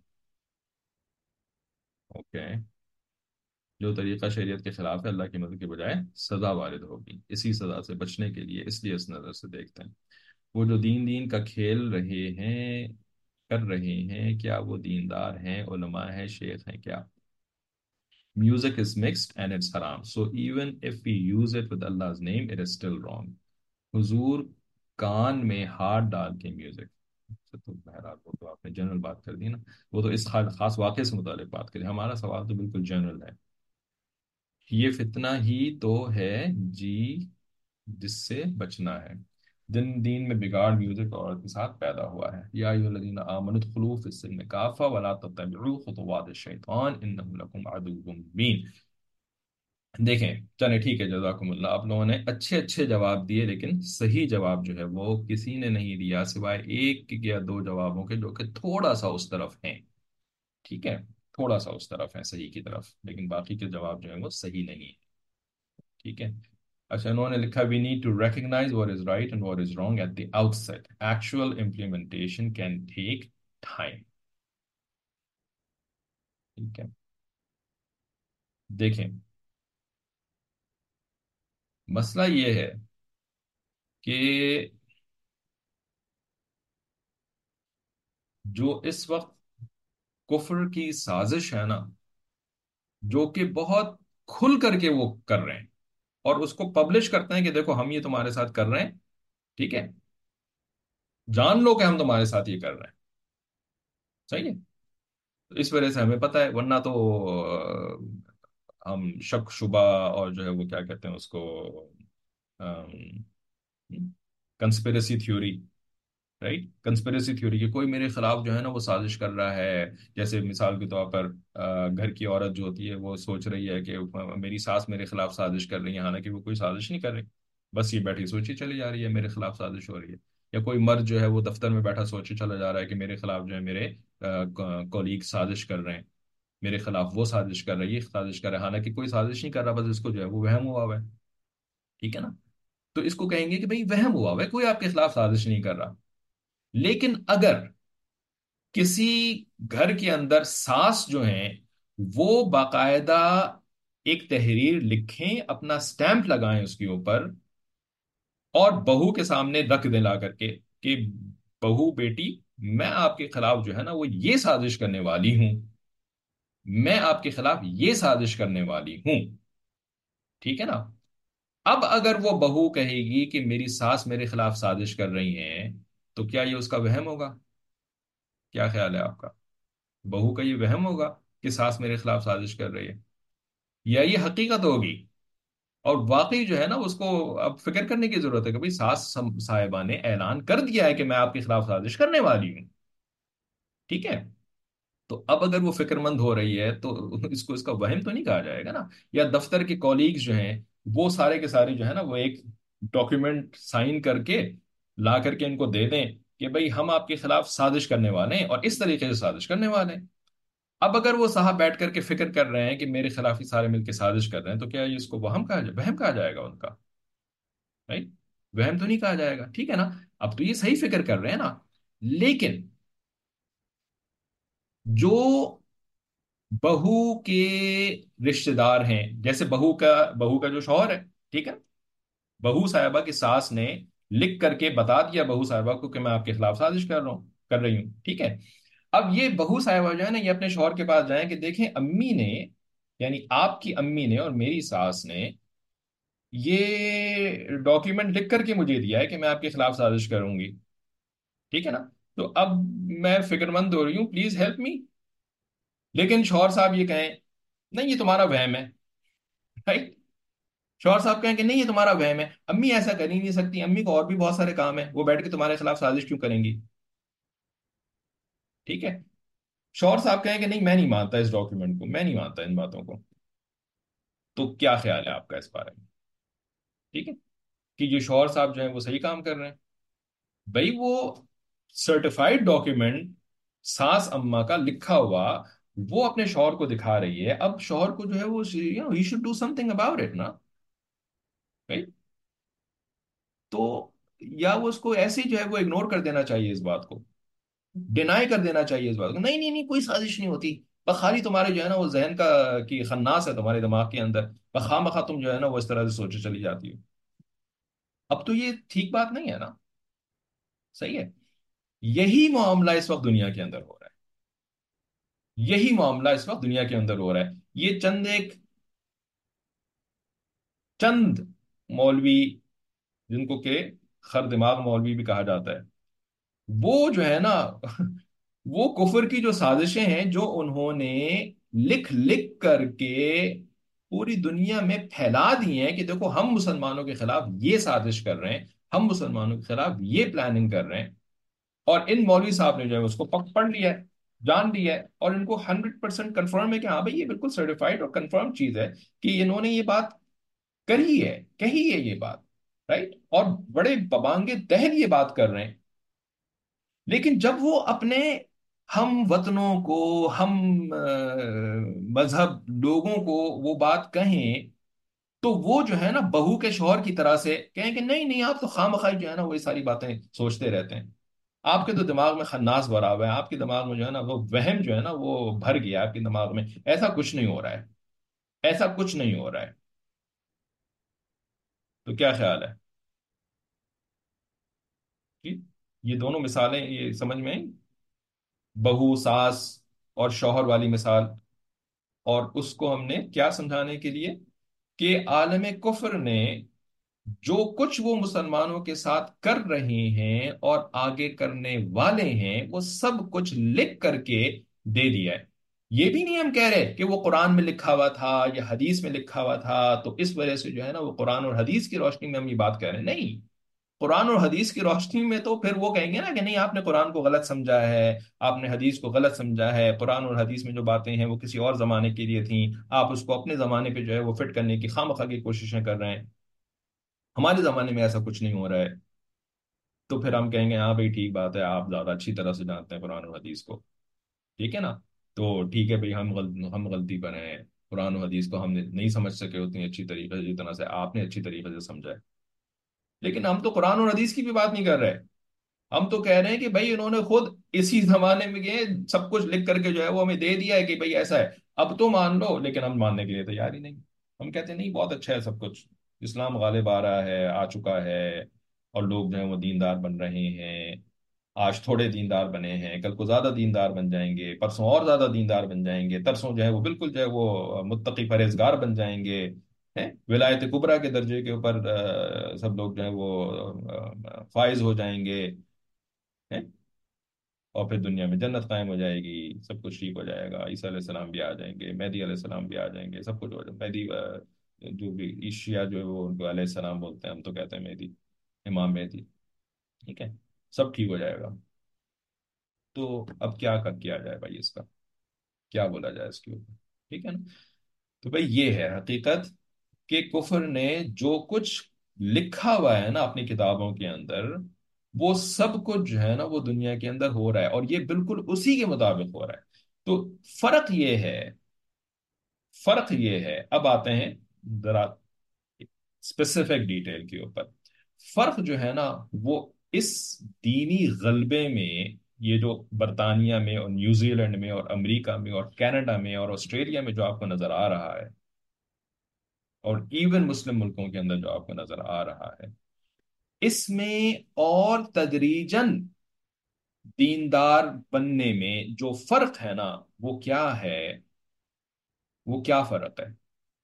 okay? جو طریقہ شریعت کے خلاف ہے، اللہ کی مدد کے بجائے سزا وارد ہوگی، اسی سزا سے بچنے کے لیے اس لیے اس نظر سے دیکھتے ہیں۔ وہ جو دین دین کا کھیل رہے ہیں، کر رہے ہیں، کیا وہ دیندار ہیں، علماء ہیں، شیخ ہیں کیا؟ Music is mixed and it's haram. So even if we use it with Allah's name, it is still wrong. حضور کان میں ہاتھ ڈال کے میوزک، تو بہرحال وہ تو آپ نے جنرل بات کر دی نا، وہ تو اس خا- خاص واقعے سے متعلق بات کری، ہمارا سوال تو بالکل جنرل ہے. یہ فتنہ ہی تو ہے جی جس سے بچنا ہے. دن دین میں بگاڑ میوزک اور عورت کے ساتھ پیدا ہوا ہے. یا ایھا الذین آمنوا ادخلوا فی السلم کافہ ولا تتبعوا خطوات الشیطان انہ لکم عدو مبین. دیکھیں چلیں ٹھیک ہے، جزاکم اللہ، آپ لوگوں نے اچھے اچھے جواب دیے، لیکن صحیح جواب جو ہے وہ کسی نے نہیں دیا سوائے ایک یا دو جوابوں کے، جو کہ تھوڑا سا اس طرف ہیں. ٹھیک ہے، تھوڑا سا اس طرف ہے صحیح کی طرف، لیکن باقی کے جواب جو ہیں وہ صحیح نہیں ہیں. ٹھیک ہے. اچھا، انہوں نے لکھا we need to recognize what is right and what is wrong at the outset. Actual implementation can take time. ٹھیک ہے. دیکھیں مسئلہ یہ ہے کہ جو اس وقت کفر کی سازش ہے نا، جو کہ بہت کھل کر کے وہ کر رہے ہیں اور اس کو پبلش کرتے ہیں کہ دیکھو ہم یہ تمہارے ساتھ کر رہے ہیں، ٹھیک ہے، جان لو کہ ہم تمہارے ساتھ یہ کر رہے ہیں. صحیح ہے. اس وجہ سے ہمیں پتہ ہے، ورنہ تو آ، ہم شک شبہ اور جو ہے وہ کیا کہتے ہیں اس کو، conspiracy theory, right, conspiracy theory کہ کوئی میرے خلاف جو ہے نا وہ سازش کر رہا ہے. جیسے مثال کے طور پر آ، گھر کی عورت جو ہوتی ہے وہ سوچ رہی ہے کہ میری ساس میرے خلاف سازش کر رہی ہے، حالانکہ وہ کوئی سازش نہیں کر رہی، بس یہ بیٹھی سوچی چلی جا رہی ہے میرے خلاف سازش ہو رہی ہے. یا کوئی مرد جو ہے وہ دفتر میں بیٹھا سوچے چلا جا رہا ہے کہ میرے خلاف جو ہے میرے کولیگ سازش کر رہے ہیں، میرے خلاف وہ سازش کر رہی ہے، سازش کر رہا ہے، حالانکہ کوئی سازش نہیں کر رہا، بس اس کو جو ہے وہ وہم ہوا ہوا ہے. ٹھیک ہے نا. تو اس کو کہیں گے کہ بھئی وہم ہوا ہوا ہے، کوئی آپ کے خلاف سازش نہیں کر رہا. لیکن اگر کسی گھر کے اندر ساس جو ہیں وہ باقاعدہ ایک تحریر لکھیں، اپنا سٹیمپ لگائیں اس کے اوپر، اور بہو کے سامنے رکھ دیں لا کر کے کہ بہو بیٹی میں آپ کے خلاف جو ہے نا وہ یہ سازش کرنے والی ہوں، میں آپ کے خلاف یہ سازش کرنے والی ہوں. ٹھیک ہے نا. اب اگر وہ بہو کہے گی کہ میری ساس میرے خلاف سازش کر رہی ہیں، تو کیا یہ اس کا وہم ہوگا؟ کیا خیال ہے آپ کا؟ بہو کا یہ وہم ہوگا کہ ساس میرے خلاف سازش کر رہی ہے، یا یہ حقیقت ہوگی؟ اور واقعی جو ہے نا اس کو اب فکر کرنے کی ضرورت ہے کہ بھئی ساس سم- صاحبہ نے اعلان کر دیا ہے کہ میں آپ کے خلاف سازش کرنے والی ہوں. ٹھیک ہے. تو اب اگر وہ فکر مند ہو رہی ہے تو اس کو اس کا وہم تو نہیں کہا جائے گا نا. یا دفتر کے کولیگز جو ہیں وہ سارے کے سارے جو ہے نا وہ ایک ڈاکیومنٹ سائن کر کے لا کر کے ان کو دے دیں کہ بھئی ہم آپ کے خلاف سازش کرنے والے ہیں اور اس طریقے سے سازش کرنے والے ہیں. اب اگر وہ صاحب بیٹھ کر کے فکر کر رہے ہیں کہ میرے خلاف ہی سارے مل کے سازش کر رہے ہیں، تو کیا یہ اس کو وہم کہا جائے، وہم کہا جائے گا ان کا؟ رائٹ. وہم تو نہیں کہا جائے گا. ٹھیک ہے نا. اب تو یہ صحیح فکر کر رہے ہیں نا. لیکن جو بہو کے رشتہ دار ہیں، جیسے بہو کا بہو کا جو شوہر ہے، ٹھیک ہے، بہو صاحبہ کی ساس نے لکھ کر کے بتا دیا بہو صاحبہ کو کہ میں آپ کے خلاف سازش کر رہا ہوں کر رہی ہوں. ٹھیک ہے. اب یہ بہو صاحبہ جو ہے نا یہ اپنے شوہر کے پاس جائیں کہ دیکھیں امی نے، یعنی آپ کی امی نے اور میری ساس نے یہ ڈاکیومنٹ لکھ کر کے مجھے دیا ہے کہ میں آپ کے خلاف سازش کروں گی. ٹھیک ہے نا. تو اب میں فکر مند ہو رہی ہوں، پلیز ہیلپ می. لیکن شوہر صاحب یہ کہیں نہیں یہ تمہارا وہم ہے. Right؟ شوہر صاحب کہیں کہ نہیں یہ تمہارا وہم ہے، امی ایسا کر ہی نہیں سکتی، امی کو اور بھی بہت سارے کام ہیں، وہ بیٹھ کے تمہارے خلاف سازش کیوں کریں گی. ٹھیک ہے. شوہر صاحب کہیں کہ نہیں میں نہیں مانتا اس ڈاکیومنٹ کو، میں نہیں مانتا ان باتوں کو. تو کیا خیال ہے آپ کا اس بارے میں؟ ٹھیک ہے. کہ یہ شوہر صاحب جو ہیں وہ صحیح کام کر رہے ہیں. بھائی وہ سرٹیفائیڈ ڈاکیومنٹ ساس اماں کا لکھا ہوا وہ اپنے شوہر کو دکھا رہی ہے، اب شوہر کو جو ہے وہ ہی should do something about it نا. تو یا وہ اس کو ایسے ہی جو ہے وہ اگنور کر دینا چاہیے اس بات کو، ڈینائی کر دینا چاہیے اس بات کو، نہیں نہیں نہیں کوئی سازش نہیں ہوتی، بخالی تمہارے جو ہے نا وہ ذہن کا کی خناس ہے تمہارے دماغ کے اندر، بخواہ مخواہ تم جو ہے نا وہ اس طرح سے سوچے چلی جاتی ہو. اب تو یہ ٹھیک بات نہیں ہے نا. صحیح ہے. یہی معاملہ اس وقت دنیا کے اندر ہو رہا ہے. یہی معاملہ اس وقت دنیا کے اندر ہو رہا ہے. یہ چند ایک چند مولوی، جن کو کہ خر دماغ مولوی بھی کہا جاتا ہے، وہ جو ہے نا وہ کفر کی جو سازشیں ہیں جو انہوں نے لکھ لکھ کر کے پوری دنیا میں پھیلا دی ہیں کہ دیکھو ہم مسلمانوں کے خلاف یہ سازش کر رہے ہیں، ہم مسلمانوں کے خلاف یہ پلاننگ کر رہے ہیں. اور ان مولوی صاحب نے جو ہے اس کو پک پڑھ لیا ہے، جان لیا ہے، اور ان کو ہنڈریڈ پرسینٹ کنفرم ہے کہ ہاں بھائی یہ بالکل سرٹیفائڈ اور کنفرم چیز ہے کہ انہوں نے یہ بات کری ہے، کہی ہے یہ بات. رائٹ؟ اور بڑے ببانگے دہل یہ بات کر رہے ہیں. لیکن جب وہ اپنے ہم وطنوں کو، ہم آہ، مذہب لوگوں کو وہ بات کہیں، تو وہ جو ہے نا بہو کے شوہر کی طرح سے کہیں کہ نہیں نہیں آپ تو خواہ مخواہ جو ہے نا وہی ساری باتیں سوچتے رہتے ہیں. آپ کے تو دماغ میں خناس بھرا ہوا ہے، آپ کے دماغ میں جو ہے نا وہ وہم جو ہے نا وہ بھر گیا آپ کے دماغ میں. ایسا کچھ نہیں ہو رہا ہے، ایسا کچھ نہیں ہو رہا ہے. تو کیا خیال ہے کہ یہ دونوں مثالیں یہ سمجھ میں آئیں؟ بہو ساس اور شوہر والی مثال. اور اس کو ہم نے کیا سمجھانے کے لیے کہ عالم کفر نے جو کچھ وہ مسلمانوں کے ساتھ کر رہے ہیں اور آگے کرنے والے ہیں وہ سب کچھ لکھ کر کے دے دیا ہے. یہ بھی نہیں ہم کہہ رہے کہ وہ قرآن میں لکھا ہوا تھا یا حدیث میں لکھا ہوا تھا تو اس وجہ سے جو ہے نا وہ قرآن اور حدیث کی روشنی میں ہم یہ بات کہہ رہے ہیں. نہیں، قرآن اور حدیث کی روشنی میں تو پھر وہ کہیں گے نا کہ نہیں آپ نے قرآن کو غلط سمجھا ہے، آپ نے حدیث کو غلط سمجھا ہے، قرآن اور حدیث میں جو باتیں ہیں وہ کسی اور زمانے کے لیے تھیں، آپ اس کو اپنے زمانے پہ جو ہے وہ فٹ کرنے کی خواہ مخواہ کی کوششیں کر رہے ہیں. ہمارے زمانے میں ایسا کچھ نہیں ہو رہا ہے. تو پھر ہم کہیں گے ہاں بھائی ٹھیک بات ہے، آپ زیادہ اچھی طرح سے جانتے ہیں قرآن اور حدیث کو. ٹھیک ہے نا؟ تو ٹھیک ہے بھائی، ہم غلط ہم غلطی پر ہیں، قرآن و حدیث کو ہم نے نہیں سمجھ سکے اتنی اچھی طریقے سے جتنا سے آپ نے اچھی طریقے سے سمجھا ہے. لیکن ہم تو قرآن اور حدیث کی بھی بات نہیں کر رہے. ہم تو کہہ رہے ہیں کہ بھائی انہوں نے خود اسی زمانے میں یہ سب کچھ لکھ کر کے جو ہے وہ ہمیں دے دیا ہے کہ بھائی ایسا ہے، اب تو مان لو. لیکن ہم ماننے کے لیے تیار ہی نہیں. ہم کہتے ہیں نہیں بہت اچھا ہے سب کچھ، اسلام غالب آ رہا ہے، آ چکا ہے، اور لوگ جو ہیں وہ دیندار بن رہے ہیں. آج تھوڑے دیندار بنے ہیں، کل کو زیادہ دیندار بن جائیں گے، پرسوں اور زیادہ دیندار بن جائیں گے، ترسوں جو ہے وہ بالکل جو ہے وہ متقی پرہیزگار بن جائیں گے. ہیں؟ ولایت کبریٰ کے درجے کے اوپر آ، سب لوگ جو ہیں وہ آ، فائز ہو جائیں گے. ہیں؟ اور پھر دنیا میں جنت قائم ہو جائے گی، سب کچھ ٹھیک ہو جائے گا، عیسیٰ علیہ السلام بھی آ جائیں گے، مہدی علیہ السلام بھی آ جائیں گے، سب کچھ ہو جائے گا. مہدی آ، جو بھی عیشیا جو ہے وہ ان کو علیہ السلام بولتے ہیں، ہم تو کہتے ہیں مہدی، امام مہدی. ٹھیک ہے، سب ٹھیک ہو جائے گا. تو اب کیا کر کیا جائے بھائی، اس کا کیا بولا جائے اس کے اوپر؟ ٹھیک ہے نا؟ تو بھائی یہ ہے حقیقت کہ کفر نے جو کچھ لکھا ہوا ہے نا اپنی کتابوں کے اندر، وہ سب کچھ جو ہے نا وہ دنیا کے اندر ہو رہا ہے، اور یہ بالکل اسی کے مطابق ہو رہا ہے. تو فرق یہ ہے، فرق یہ ہے اب آتے ہیں ذرا اسپیسیفک ڈیٹیل کے اوپر. فرق جو ہے نا وہ اس دینی غلبے میں، یہ جو برطانیہ میں اور نیوزی لینڈ میں اور امریکہ میں اور کینیڈا میں اور آسٹریلیا میں جو آپ کو نظر آ رہا ہے، اور ایون مسلم ملکوں کے اندر جو آپ کو نظر آ رہا ہے، اس میں اور تدریجن دیندار بننے میں جو فرق ہے نا وہ کیا ہے؟ وہ کیا فرق ہے؟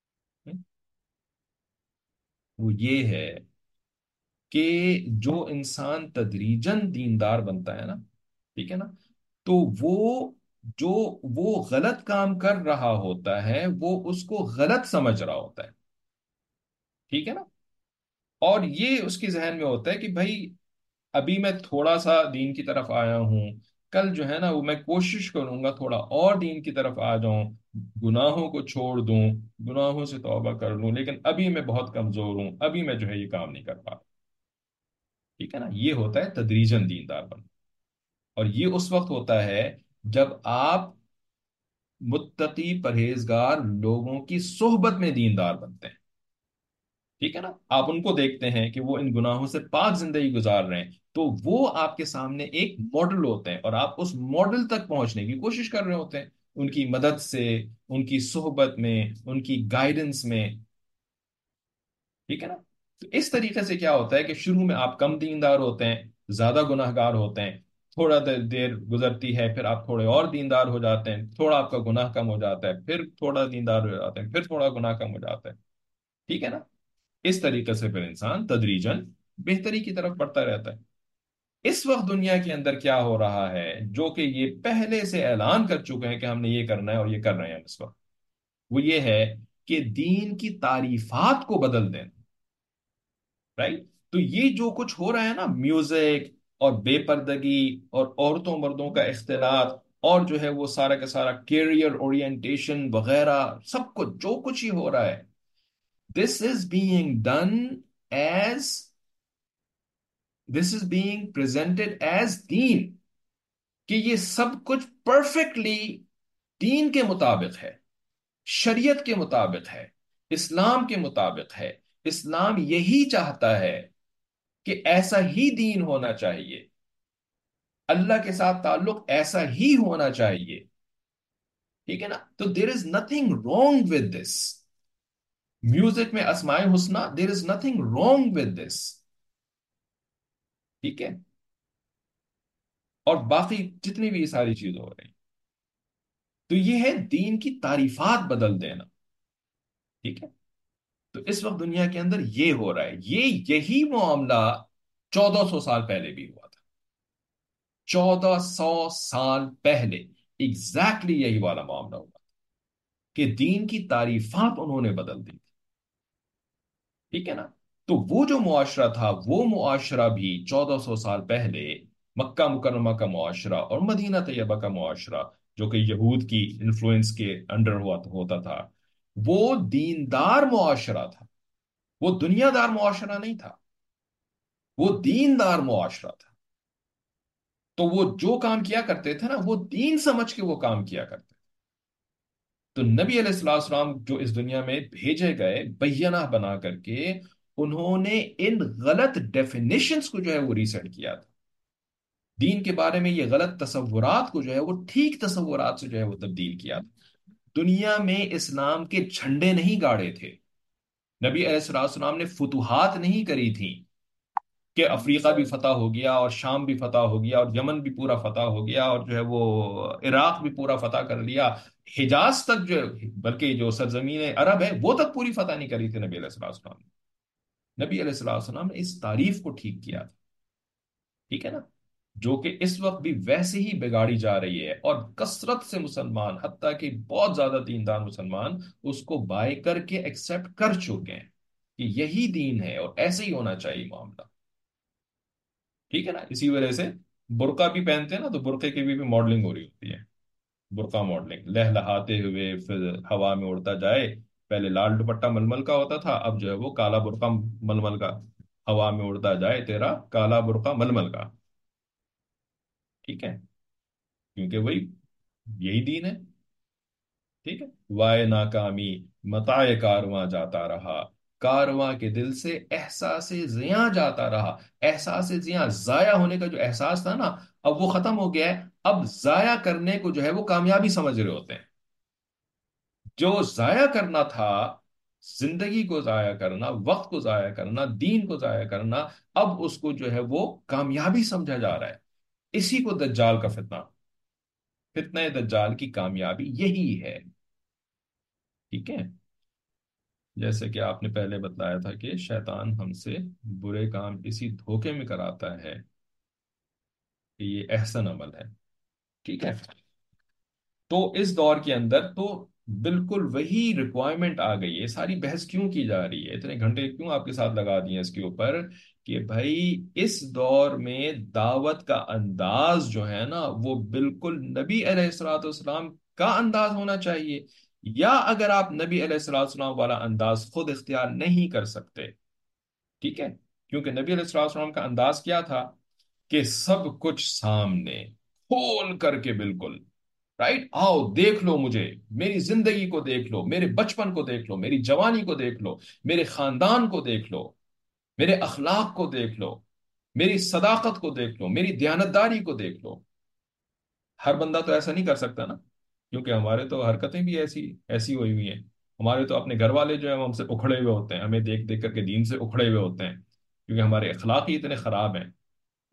وہ یہ ہے کہ جو انسان تدریجن دیندار بنتا ہے نا، ٹھیک ہے نا، تو وہ جو وہ غلط کام کر رہا ہوتا ہے وہ اس کو غلط سمجھ رہا ہوتا ہے. ٹھیک ہے نا؟ اور یہ اس کے ذہن میں ہوتا ہے کہ بھائی ابھی میں تھوڑا سا دین کی طرف آیا ہوں، کل جو ہے نا وہ میں کوشش کروں گا تھوڑا اور دین کی طرف آ جاؤں، گناہوں کو چھوڑ دوں، گناہوں سے توبہ کر لوں، لیکن ابھی میں بہت کمزور ہوں، ابھی میں جو ہے یہ کام نہیں کر پا. ٹھیک ہے نا؟ یہ ہوتا ہے تدریجن دیندار بن. اور یہ اس وقت ہوتا ہے جب آپ متقی پرہیزگار لوگوں کی صحبت میں دیندار بنتے ہیں. ٹھیک ہے نا؟ آپ ان کو دیکھتے ہیں کہ وہ ان گناہوں سے پاک زندگی گزار رہے ہیں، تو وہ آپ کے سامنے ایک ماڈل ہوتے ہیں، اور آپ اس ماڈل تک پہنچنے کی کوشش کر رہے ہوتے ہیں ان کی مدد سے، ان کی صحبت میں، ان کی گائیڈنس میں. ٹھیک ہے نا؟ تو اس طریقے سے کیا ہوتا ہے کہ شروع میں آپ کم دیندار ہوتے ہیں، زیادہ گناہ گار ہوتے ہیں. تھوڑا دیر دیر گزرتی ہے، پھر آپ تھوڑے اور دیندار ہو جاتے ہیں، تھوڑا آپ کا گناہ کم ہو جاتا ہے، پھر تھوڑا دیندار ہو جاتے ہیں، پھر تھوڑا گناہ کم ہو جاتا ہے، ٹھیک ہے نا؟ اس طریقے سے پھر انسان تدریجاً بہتری کی طرف بڑھتا رہتا ہے۔ اس وقت دنیا کے اندر کیا ہو رہا ہے، جو کہ یہ پہلے سے اعلان کر چکے ہیں کہ ہم نے یہ کرنا ہے اور یہ کر رہے ہیں اس وقت، وہ یہ ہے کہ دین کی تعریفات کو بدل دینا، رائٹ؟ تو یہ جو کچھ ہو رہا ہے نا، میوزک اور بے پردگی اور عورتوں مردوں کا اختلاط اور جو ہے وہ سارا کا سارا کیریئر اورینٹیشن وغیرہ، سب کچھ جو کچھ ہی ہو رہا ہے، this is being done as this is being presented as then, کہ یہ سب کچھ پرفیکٹلی دین کے مطابق ہے، شریعت کے مطابق ہے، اسلام کے مطابق ہے۔ اسلام یہی چاہتا ہے کہ ایسا ہی دین ہونا چاہیے، اللہ کے ساتھ تعلق ایسا ہی ہونا چاہیے، ٹھیک ہے نا؟ تو there is nothing wrong with this. Music میں اسماء حسنہ، there is nothing wrong with this, ٹھیک ہے؟ اور باقی جتنی بھی یہ ساری چیزیں ہو رہی ہیں، تو یہ ہے دین کی تعریفات بدل دینا، ٹھیک ہے؟ تو اس وقت دنیا کے اندر یہ ہو رہا ہے، یہ یہی معاملہ چودہ سو سال پہلے بھی ہوا تھا، چودہ سو سال پہلے ایگزیکٹلی یہی والا معاملہ ہوا کہ دین کی تعریفات انہوں نے بدل دی، ٹھیک ہے نا؟ تو وہ جو معاشرہ تھا، وہ معاشرہ بھی چودہ سو سال پہلے مکہ مکرمہ کا معاشرہ اور مدینہ طیبہ کا معاشرہ، جو کہ یہود کی انفلوئنس کے انڈر ہوا ہوتا تھا، وہ دیندار معاشرہ تھا، وہ دنیا دار معاشرہ نہیں تھا، وہ دیندار معاشرہ تھا۔ تو وہ جو کام کیا کرتے تھے نا، وہ دین سمجھ کے وہ کام کیا کرتے تھے۔ تو نبی علیہ السلام السلام جو اس دنیا میں بھیجے گئے بینہ بنا کر کے، انہوں نے ان غلط ڈیفینیشنز کو جو ہے وہ ریسیٹ کیا تھا، دین کے بارے میں یہ غلط تصورات کو جو ہے وہ ٹھیک تصورات سے جو ہے وہ تبدیل کیا تھا۔ دنیا میں اسلام کے جھنڈے نہیں گاڑے تھے، نبی علیہ السلام السلام نے فتوحات نہیں کری تھیں کہ افریقہ بھی فتح ہو گیا اور شام بھی فتح ہو گیا اور یمن بھی پورا فتح ہو گیا اور جو ہے وہ عراق بھی پورا فتح کر لیا، حجاز تک جو بلکہ جو سرزمین عرب ہے وہ تک پوری فتح نہیں کری تھی نبی علیہ السلام السلام نے۔ نبی علیہ السلام السلام نے اس تعریف کو ٹھیک کیا تھا، ٹھیک ہے نا؟ جو کہ اس وقت بھی ویسے ہی بگاڑی جا رہی ہے، اور کثرت سے مسلمان، حتیٰ کہ بہت زیادہ دیندار مسلمان، اس کو بائی کر کے ایکسپٹ کر چکے ہیں کہ یہی دین ہے اور ایسے ہی ہونا چاہیے معاملہ، ٹھیک ہے نا؟ اسی وجہ سے برقع بھی پہنتے ہیں نا، تو برقعے کی بھی ماڈلنگ ہو رہی ہوتی ہے، برقع ماڈلنگ، لہ لہاتے ہوئے پھر ہوا میں اڑتا جائے۔ پہلے لال دوپٹہ ململ کا ہوتا تھا، اب جو ہے وہ کالا برقع ململ کا، ہوا میں اڑتا جائے تیرا کالا برقع ململ کا، ٹھیک ہے؟ کیونکہ وہی یہی دین ہے، ٹھیک ہے؟ وائے ناکامی متاع کارواں جاتا رہا، کارواں کے دل سے احساس زیاں جاتا رہا۔ احساس زیاں، ضائع ہونے کا جو احساس تھا نا، اب وہ ختم ہو گیا ہے، اب ضائع کرنے کو جو ہے وہ کامیابی سمجھ رہے ہوتے ہیں۔ جو ضائع کرنا تھا، زندگی کو ضائع کرنا، وقت کو ضائع کرنا، دین کو ضائع کرنا، اب اس کو جو ہے وہ کامیابی سمجھا جا رہا ہے۔ اسی کو دجال کا فتنہ، فتنہ دجال کی کامیابی یہی ہے، ٹھیک ہے؟ جیسے کہ آپ نے پہلے بتلایا تھا کہ شیطان ہم سے برے کام اسی دھوکے میں کراتا ہے کہ یہ احسن عمل ہے، ٹھیک ہے؟ تو اس دور کے اندر تو بالکل وہی ریکوائرمنٹ آ گئی ہے۔ ساری بحث کیوں کی جا رہی ہے، اتنے گھنٹے کیوں آپ کے ساتھ لگا دیے اس کے اوپر، کہ بھائی اس دور میں دعوت کا انداز جو ہے نا، وہ بالکل نبی علیہ الصلوۃ والسلام کا انداز ہونا چاہیے، یا اگر آپ نبی علیہ الصلوۃ والسلام والا انداز خود اختیار نہیں کر سکتے، ٹھیک ہے؟ کیونکہ نبی علیہ الصلوۃ والسلام کا انداز کیا تھا کہ سب کچھ سامنے کھول کر کے، بالکل رائٹ، آؤ دیکھ لو مجھے، میری زندگی کو دیکھ لو، میرے بچپن کو دیکھ لو، میری جوانی کو دیکھ لو، میرے خاندان کو دیکھ لو، میرے اخلاق کو دیکھ لو، میری صداقت کو دیکھ لو، میری دیانتداری کو دیکھ لو۔ ہر بندہ تو ایسا نہیں کر سکتا نا، کیونکہ ہمارے تو حرکتیں بھی ایسی ایسی ہوئی ہوئی ہیں، ہمارے تو اپنے گھر والے جو ہیں وہ ہم سے اکھڑے ہوئے ہوتے ہیں، ہمیں دیکھ دیکھ کر کے دین سے اکھڑے ہوئے ہوتے ہیں، کیونکہ ہمارے اخلاق ہی اتنے خراب ہیں،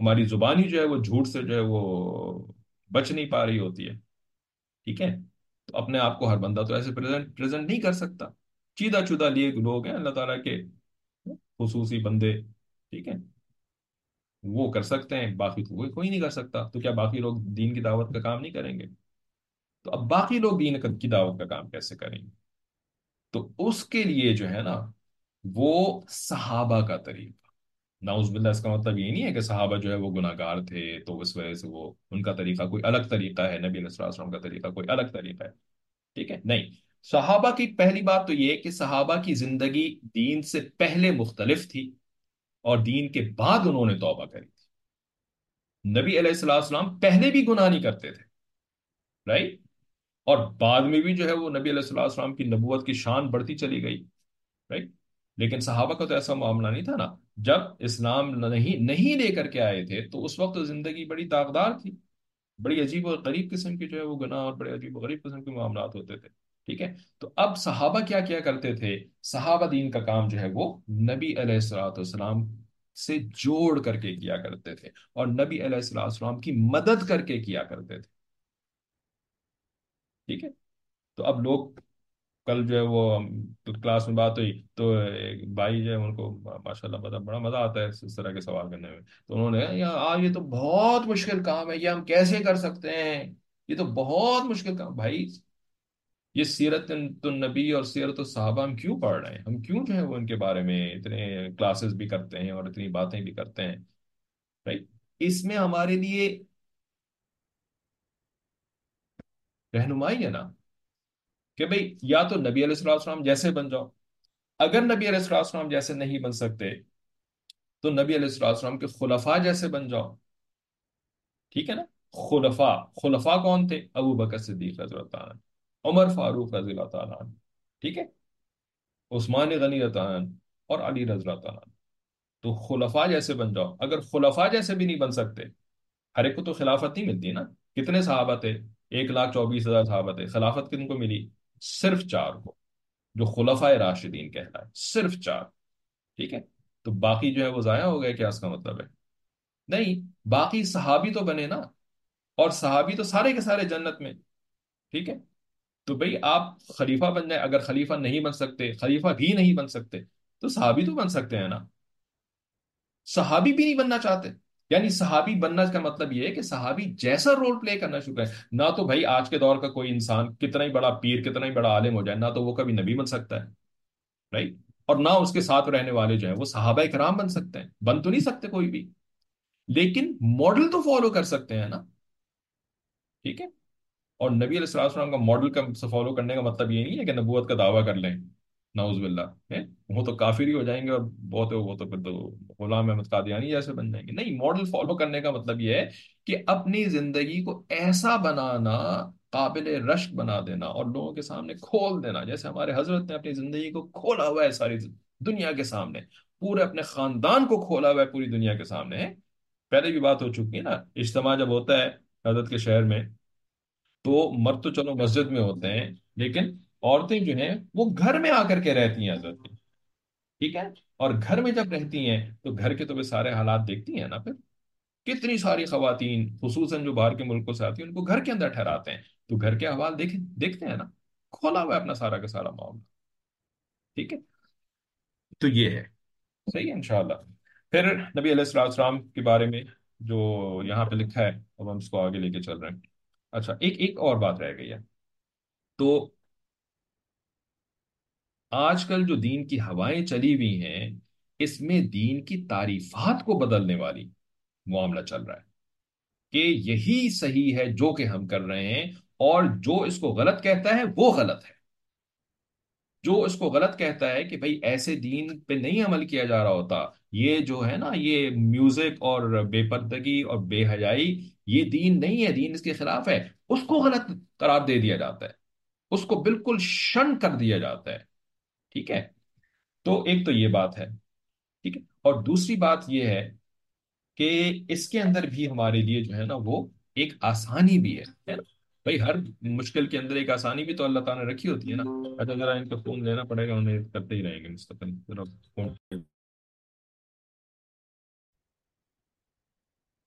ہماری زبان ہی جو ہے وہ جھوٹ سے جو ہے وہ بچ نہیں پا رہی ہوتی ہے، ٹھیک ہے؟ تو اپنے آپ کو ہر بندہ تو ایسے پریزنٹ پریزنٹ نہیں کر سکتا، چیدہ چودہ لیے لوگ ہیں اللہ تعالیٰ کے خصوصی بندے، ٹھیک ہے، وہ کر سکتے ہیں، باقی تو کوئی کوئی نہیں کر سکتا، تو کیا باقی لوگ دین کی دعوت کا کام نہیں کریں گے؟ تو اب باقی لوگ دین کی دعوت کا کام کیسے کریں گے؟ تو اس کے لیے جو ہے نا وہ صحابہ کا طریقہ، نعوذ باللہ اس کا مطلب یہ نہیں ہے کہ صحابہ جو ہے وہ گناہ گار تھے تو اس وجہ سے وہ ان کا طریقہ کوئی الگ طریقہ ہے، نبی علیہ الصلوۃ والسلام کا طریقہ کوئی الگ طریقہ ہے، ٹھیک ہے؟ نہیں، صحابہ کی پہلی بات تو یہ کہ صحابہ کی زندگی دین سے پہلے مختلف تھی، اور دین کے بعد انہوں نے توبہ کری تھی۔ نبی علیہ الصلوۃ والسلام پہلے بھی گناہ نہیں کرتے تھے، رائٹ؟ اور بعد میں بھی جو ہے وہ نبی علیہ الصلوۃ والسلام کی نبوت کی شان بڑھتی چلی گئی، رائٹ؟ لیکن صحابہ کا تو ایسا معاملہ نہیں تھا نا، جب اسلام نہیں نہیں لے کر کے آئے تھے تو اس وقت تو زندگی بڑی داغدار تھی، بڑی عجیب و غریب قسم کی جو ہے وہ گناہ اور بڑے عجیب و غریب قسم کے معاملات ہوتے تھے، ٹھیک ہے؟ تو اب صحابہ کیا کیا کرتے تھے؟ صحابہ دین کا کام جو ہے وہ نبی علیہ الصلوۃ والسلام سے جوڑ کر کے کیا کرتے تھے، اور نبی علیہ الصلوۃ والسلام کی مدد کر کے کیا کرتے تھے، ٹھیک ہے؟ تو اب لوگ، کل جو ہے وہ تو کلاس میں بات ہوئی تو ایک بھائی جو ہے ان کو ماشاء اللہ بڑا بڑا مزہ آتا ہے اس اس طرح کے سوال کرنے میں، تو انہوں نے یا آ یہ تو بہت مشکل کام ہے، یہ ہم کیسے کر سکتے ہیں؟ یہ تو بہت مشکل کام بھائی، یہ سیرت النبی اور سیرت الصحابہ ہم کیوں پڑھ رہے ہیں؟ ہم کیوں جو ہے وہ ان کے بارے میں اتنے کلاسز بھی کرتے ہیں اور اتنی باتیں بھی کرتے ہیں، رائٹ؟ اس میں ہمارے لیے رہنمائی ہے نا کہ بھئی یا تو نبی علیہ الصلوۃ والسلام جیسے بن جاؤ، اگر نبی علیہ الصلوۃ والسلام جیسے نہیں بن سکتے تو نبی علیہ الصلوۃ والسلام کے خلفاء جیسے بن جاؤ، ٹھیک ہے نا؟ خلفاء خلفاء کون تھے؟ ابو بکر صدیق رضی اللہ تعالیٰ عنہ، عمر فاروق رضی اللہ تعالیٰ عنہ، ٹھیک ہے، عثمان غنی رضی اللہ عنہ، اور علی رضی اللہ تعالیٰ عنہ۔ تو خلفاء جیسے بن جاؤ، اگر خلفاء جیسے بھی نہیں بن سکتے، ہر ایک کو تو خلافت نہیں ملتی نا، کتنے صحابہ تھے؟ ایک لاکھ چوبیس ہزار صحابہ تھے، خلافت کن کو ملی؟ صرف چار کو، جو خلفائے راشدین کہلائے، صرف چار، ٹھیک ہے؟ تو باقی جو ہے وہ ضائع ہو گئے، کیا اس کا مطلب ہے؟ نہیں، باقی صحابی تو بنے نا، اور صحابی تو سارے کے سارے جنت میں، ٹھیک ہے؟ تو بھئی آپ خلیفہ بن جائیں، اگر خلیفہ نہیں بن سکتے، خلیفہ بھی نہیں بن سکتے، تو صحابی تو بن سکتے ہیں نا؟ صحابی بھی نہیں بننا چاہتے، یعنی صحابی بننا کا مطلب یہ ہے کہ صحابی جیسا رول پلے کرنا شروع کرے، نہ تو بھائی آج کے دور کا کوئی انسان کتنا ہی بڑا پیر کتنا ہی بڑا عالم ہو جائے، نہ تو وہ کبھی نبی بن سکتا ہے، رائٹ؟ اور نہ اس کے ساتھ رہنے والے جو ہیں وہ صحابہ کرام بن سکتے ہیں، بن تو نہیں سکتے کوئی بھی، لیکن ماڈل تو فالو کر سکتے ہیں نا، ٹھیک ہے؟ اور نبی علیہ الصلوۃ والسلام کا ماڈل کا فالو کرنے کا مطلب یہ نہیں ہے کہ نبوت کا دعویٰ کر لیں، نعوذ باللہ ہے، وہ تو کافر ہی ہو جائیں گے، اور بہت وہ تو پھر تو غلام احمد قادیانی جیسے بن جائیں گے۔ نہیں، ماڈل فالو کرنے کا مطلب یہ ہے کہ اپنی زندگی کو ایسا بنانا، قابل رشک بنا دینا اور لوگوں کے سامنے کھول دینا، جیسے ہمارے حضرت نے اپنی زندگی کو کھولا ہوا ہے ساری دنیا کے سامنے، پورے اپنے خاندان کو کھولا ہوا ہے پوری دنیا کے سامنے ہے۔ پہلے بھی بات ہو چکی ہے نا، اجتماع جب ہوتا ہے حضرت کے شہر میں، تو مرد تو چلو مسجد میں ہوتے ہیں، لیکن عورتیں جو ہیں وہ گھر میں آ کر کے رہتی ہیں حضرت کی، ٹھیک ہے؟ اور گھر میں جب رہتی ہیں تو گھر کے تو وہ سارے حالات دیکھتی ہیں نا، پھر کتنی ساری خواتین خصوصاً جو باہر کے ملکوں سے آتی ہیں ان کو گھر کے اندر ٹھہراتے ہیں، تو گھر کے حوال دیکھ دیکھتے ہیں نا، کھولا ہوا ہے اپنا سارا کا سارا معاملہ، ٹھیک ہے؟ تو یہ ہے، صحیح ہے انشاءاللہ۔ پھر نبی علیہ السلام السلام کے بارے میں جو یہاں پہ لکھا ہے، اب ہم اس کو آگے لے کے چل رہے ہیں۔ اچھا، ایک ایک اور بات رہ گئی ہے، تو آج کل جو دین کی ہوائیں چلی ہوئی ہیں، اس میں دین کی تعریفات کو بدلنے والی معاملہ چل رہا ہے کہ یہی صحیح ہے جو کہ ہم کر رہے ہیں، اور جو اس کو غلط کہتا ہے وہ غلط ہے، جو اس کو غلط کہتا ہے کہ بھئی ایسے دین پہ نہیں عمل کیا جا رہا ہوتا، یہ جو ہے نا یہ میوزک اور بے پردگی اور بے حیائی، یہ دین نہیں ہے، دین اس کے خلاف ہے، اس کو غلط قرار دے دیا جاتا ہے، اس کو بالکل شن کر دیا جاتا ہے، ٹھیک ہے؟ تو ایک تو یہ بات ہے، ٹھیک ہے؟ اور دوسری بات یہ ہے کہ اس کے اندر بھی ہمارے لیے جو ہے نا وہ ایک آسانی بھی ہے ہے نا؟ بھائی ہر مشکل کے اندر ایک آسانی بھی تو اللہ تعالیٰ نے رکھی ہوتی ہے نا۔ اچھا ذرا ان کا فون لینا پڑے گا، انہیں کرتے ہی رہیں گے مستقل ذرا فون۔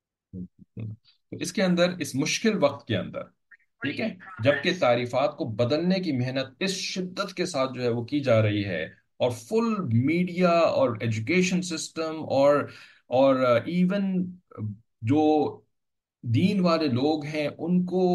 تو اس کے اندر، اس مشکل وقت کے اندر، ٹھیک ہے، جبکہ تعریفات کو بدلنے کی محنت اس شدت کے ساتھ جو ہے وہ کی جا رہی ہے، اور فل میڈیا اور ایجوکیشن سسٹم اور اور ایون جو دین والے لوگ ہیں ان کو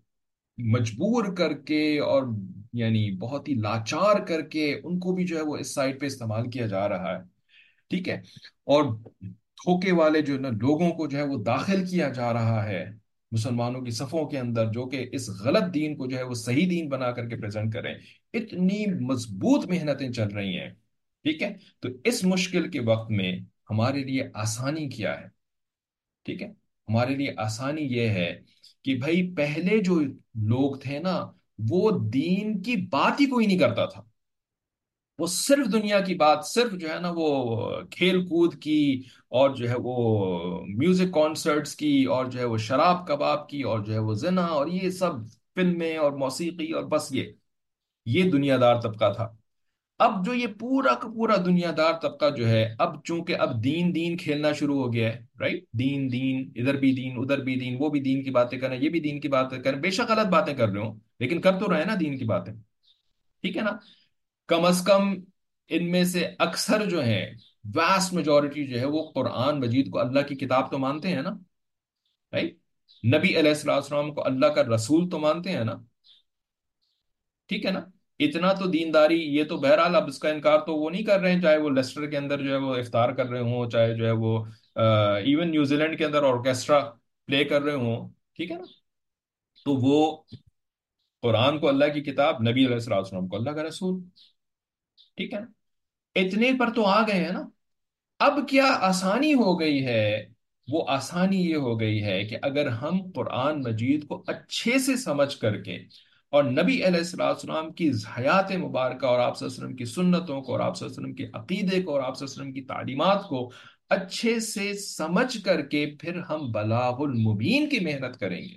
مجبور کر کے، اور یعنی بہت ہی لاچار کر کے ان کو بھی جو ہے وہ اس سائٹ پہ استعمال کیا جا رہا ہے، ٹھیک ہے، اور دھوکے والے جو ہے نا لوگوں کو جو ہے وہ داخل کیا جا رہا ہے مسلمانوں کی صفوں کے اندر، جو کہ اس غلط دین کو جو ہے وہ صحیح دین بنا کر کے پریزنٹ کریں۔ اتنی مضبوط محنتیں چل رہی ہیں، ٹھیک ہے، تو اس مشکل کے وقت میں ہمارے لیے آسانی کیا ہے؟ ٹھیک ہے، ہمارے لیے آسانی یہ ہے کہ بھائی پہلے جو لوگ تھے نا، وہ دین کی بات ہی کوئی نہیں کرتا تھا، وہ صرف دنیا کی بات، صرف جو ہے نا وہ کھیل کود کی، اور جو ہے وہ میوزک کانسرٹس کی، اور جو ہے وہ شراب کباب کی، اور جو ہے وہ زنا، اور یہ سب فلمیں اور موسیقی، اور بس یہ یہ دنیا دار طبقہ تھا۔ اب جو یہ پورا کا پورا دنیا دار طبقہ جو ہے، اب چونکہ اب دین دین کھیلنا شروع ہو گیا ہے، رائٹ، دین دین، ادھر بھی دین ادھر بھی دین، وہ بھی دین کی باتیں کریں، یہ بھی دین کی باتیں کریں، بے شک غلط باتیں کر رہے ہوں لیکن کر تو رہے نا دین کی باتیں، ٹھیک ہے نا، کم از کم ان میں سے اکثر جو ہیں، واسٹ میجورٹی جو ہے وہ قرآن مجید کو اللہ کی کتاب تو مانتے ہیں نا، رائٹ، نبی علیہ السلام والسلام کو اللہ کا رسول تو مانتے ہیں نا، ٹھیک ہے نا، اتنا تو دینداری، یہ تو بہرحال اب اس کا انکار تو وہ نہیں کر رہے ہیں، چاہے وہ لیسٹر کے اندر جو ہے وہ افطار کر رہے ہوں، چاہے جو ہے وہ ایون نیوزی لینڈ کے اندر آرکیسٹرا پلے کر رہے ہوں، ٹھیک ہے نا، تو وہ قرآن کو اللہ کی کتاب، نبی علیہ السلام والسلام کو اللہ کا رسول، ٹھیک ہے نا، اتنے پر تو آ گئے ہیں نا۔ اب کیا آسانی ہو گئی ہے؟ وہ آسانی یہ ہو گئی ہے کہ اگر ہم قرآن مجید کو اچھے سے سمجھ کر کے، اور نبی علیہ السلام والسلام کی حیات مبارکہ، اور آپ صلی اللہ علیہ وسلم کی سنتوں کو، اور آپ صلی اللہ علیہ وسلم کے عقیدے کو، اور آپ صلی اللہ علیہ وسلم کی تعلیمات کو اچھے سے سمجھ کر کے پھر ہم بلاغ المبین کی محنت کریں گے،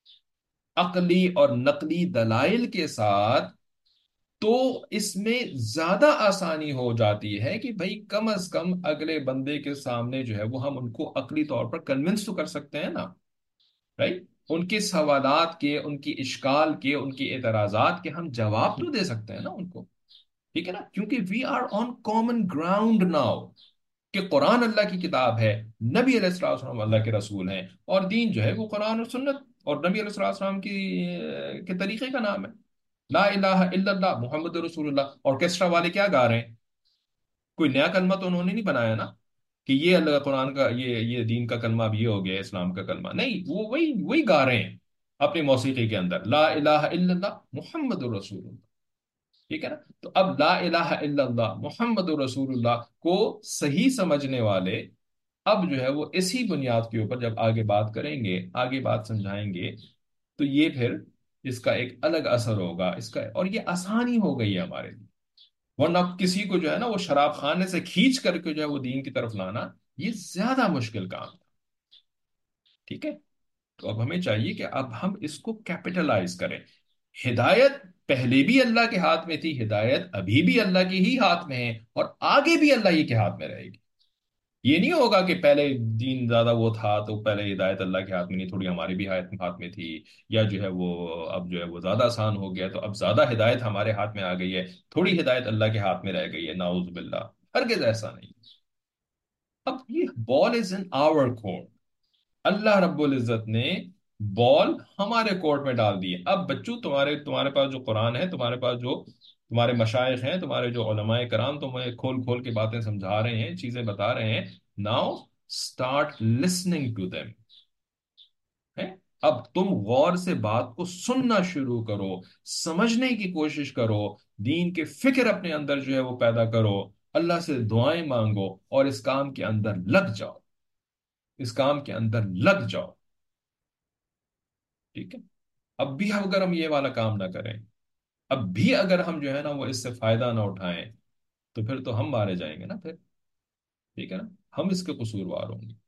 عقلی اور نقلی دلائل کے ساتھ، تو اس میں زیادہ آسانی ہو جاتی ہے کہ بھائی کم از کم اگلے بندے کے سامنے جو ہے وہ ہم ان کو عقلی طور پر کنونس تو کر سکتے ہیں نا، رائٹ، ان کے سوالات کے، ان کی اشکال کے، ان کی اعتراضات کے ہم جواب تو دے سکتے ہیں نا ان کو، ٹھیک ہے نا، کیونکہ we are on common ground now, کہ قرآن اللہ کی کتاب ہے، نبی علیہ السلام والسلام اللہ کے رسول ہیں، اور دین جو ہے وہ قرآن اور سنت اور نبی علیہ السلام والسلام کی کے طریقے کا نام ہے، لا الہ الا اللہ محمد رسول اللہ۔ آرکیسٹرا والے کیا گا رہے ہیں؟ کوئی نیا کلمہ تو انہوں نے نہیں بنایا نا، کہ یہ اللہ کا قرآن کا، یہ یہ دین کا کلمہ اب یہ ہو گیا اسلام کا کلمہ، نہیں، وہ وہی وہی گا رہے ہیں اپنی موسیقی کے اندر، لا الہ الا اللہ محمد رسول اللہ، ٹھیک ہے نا، تو اب لا الہ الا اللہ محمد رسول اللہ کو صحیح سمجھنے والے اب جو ہے وہ اسی بنیاد کے اوپر جب آگے بات کریں گے، آگے بات سمجھائیں گے، تو یہ پھر اس کا ایک الگ اثر ہوگا اس کا، اور یہ آسانی ہو گئی ہے ہمارے لیے، ورنہ کسی کو جو ہے نا وہ شراب خانے سے کھینچ کر کے جو ہے وہ دین کی طرف لانا، یہ زیادہ مشکل کام تھا، ٹھیک ہے، تو اب ہمیں چاہیے کہ اب ہم اس کو کیپٹلائز کریں۔ ہدایت پہلے بھی اللہ کے ہاتھ میں تھی، ہدایت ابھی بھی اللہ کے ہی ہاتھ میں ہے، اور آگے بھی اللہ ہی کے ہاتھ میں رہے گی۔ یہ نہیں ہوگا کہ پہلے دین زیادہ وہ تھا تو پہلے ہدایت اللہ کے ہاتھ میں نہیں، تھوڑی ہماری بھی ہاتھ ہاتھ میں تھی، یا جو ہے وہ اب جو ہے وہ زیادہ آسان ہو گیا تو اب زیادہ ہدایت ہمارے ہاتھ میں آ گئی ہے، تھوڑی ہدایت اللہ کے ہاتھ میں رہ گئی ہے، نعوذ باللہ، ہرگز ایسا نہیں۔ اب یہ بال از ان آور کورٹ، اللہ رب العزت نے بال ہمارے کورٹ میں ڈال دی ہے، اب بچوں تمہارے تمہارے پاس جو قرآن ہے، تمہارے پاس جو تمہارے مشائخ ہیں، تمہارے جو علماء کرام تمہیں کھول کھول کے باتیں سمجھا رہے ہیں، چیزیں بتا رہے ہیں، now start listening to them, اب تم غور سے بات کو سننا شروع کرو، سمجھنے کی کوشش کرو، دین کے فکر اپنے اندر جو ہے وہ پیدا کرو، اللہ سے دعائیں مانگو، اور اس کام کے اندر لگ جاؤ، اس کام کے اندر لگ جاؤ، ٹھیک ہے، اب بھی اگر ہم یہ والا کام نہ کریں، اب بھی اگر ہم جو ہے نا وہ اس سے فائدہ نہ اٹھائیں، تو پھر تو ہم مارے جائیں گے نا پھر، ٹھیک ہے نا، ہم اس کے قصوروار ہوں گے،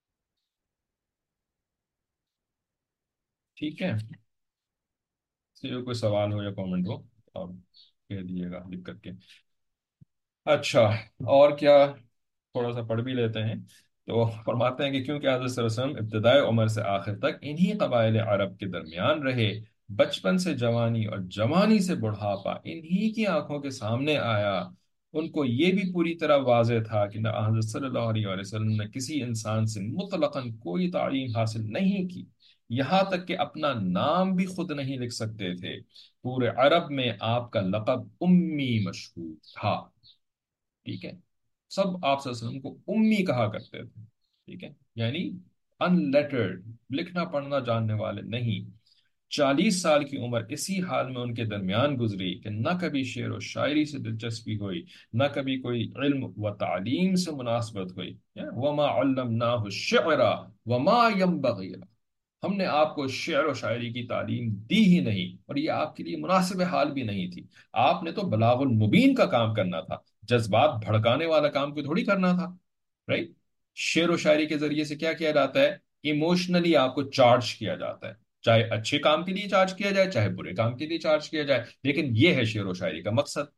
ٹھیک ہے، اس لیے کوئی سوال ہو یا کامنٹ ہو تو آپ کہہ دیجیے گا لکھ کر کے۔ اچھا، اور کیا، تھوڑا سا پڑھ بھی لیتے ہیں۔ تو فرماتے ہیں کہ کیونکہ حضرت صلی اللہ علیہ وسلم ابتدائے عمر سے آخر تک انہی قبائل عرب کے درمیان رہے، بچپن سے جوانی اور جوانی سے بڑھاپا انہی کی آنکھوں کے سامنے آیا، ان کو یہ بھی پوری طرح واضح تھا کہ نہ حضرت صلی اللہ علیہ وآلہ وسلم نے کسی انسان سے مطلقاً کوئی تعلیم حاصل نہیں کی، یہاں تک کہ اپنا نام بھی خود نہیں لکھ سکتے تھے، پورے عرب میں آپ کا لقب امی مشہور تھا، ٹھیک ہے، سب آپ صلی اللہ علیہ وسلم کو امی کہا کرتے تھے، ٹھیک ہے، یعنی ان لیٹرڈ، لکھنا پڑھنا جاننے والے نہیں۔ چالیس سال کی عمر اسی حال میں ان کے درمیان گزری کہ نہ کبھی شعر و شاعری سے دلچسپی ہوئی، نہ کبھی کوئی علم و تعلیم سے مناسبت ہوئی، وما علمناہ الشعر وما ينبغي له، ہم نے آپ کو شعر و شاعری کی تعلیم دی ہی نہیں، اور یہ آپ کے لیے مناسب حال بھی نہیں تھی، آپ نے تو بلاغ المبین کا کام کرنا تھا، جذبات بھڑکانے والا کام کو تھوڑی کرنا تھا، رائٹ؟ شعر و شاعری کے ذریعے سے کیا کیا جاتا ہے؟ ایموشنلی آپ کو چارج کیا جاتا ہے، چاہے اچھے کام کے لیے چارج کیا جائے چاہے برے کام کے لیے چارج کیا جائے، لیکن یہ ہے شعر و شاعری کا مقصد،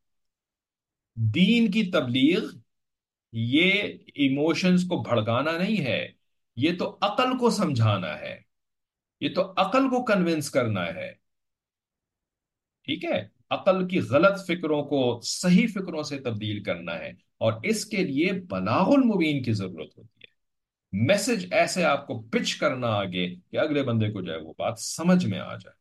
دین کی تبلیغ، یہ ایموشنز کو بھڑکانا نہیں ہے، یہ تو عقل کو سمجھانا ہے، یہ تو عقل کو کنونس کرنا ہے، ٹھیک ہے، عقل کی غلط فکروں کو صحیح فکروں سے تبدیل کرنا ہے، اور اس کے لیے بلاغ المبین کی ضرورت ہوتی ہے، میسج ایسے آپ کو پچ کرنا آگے کہ اگلے بندے کو جو ہے وہ بات سمجھ میں آ جائے،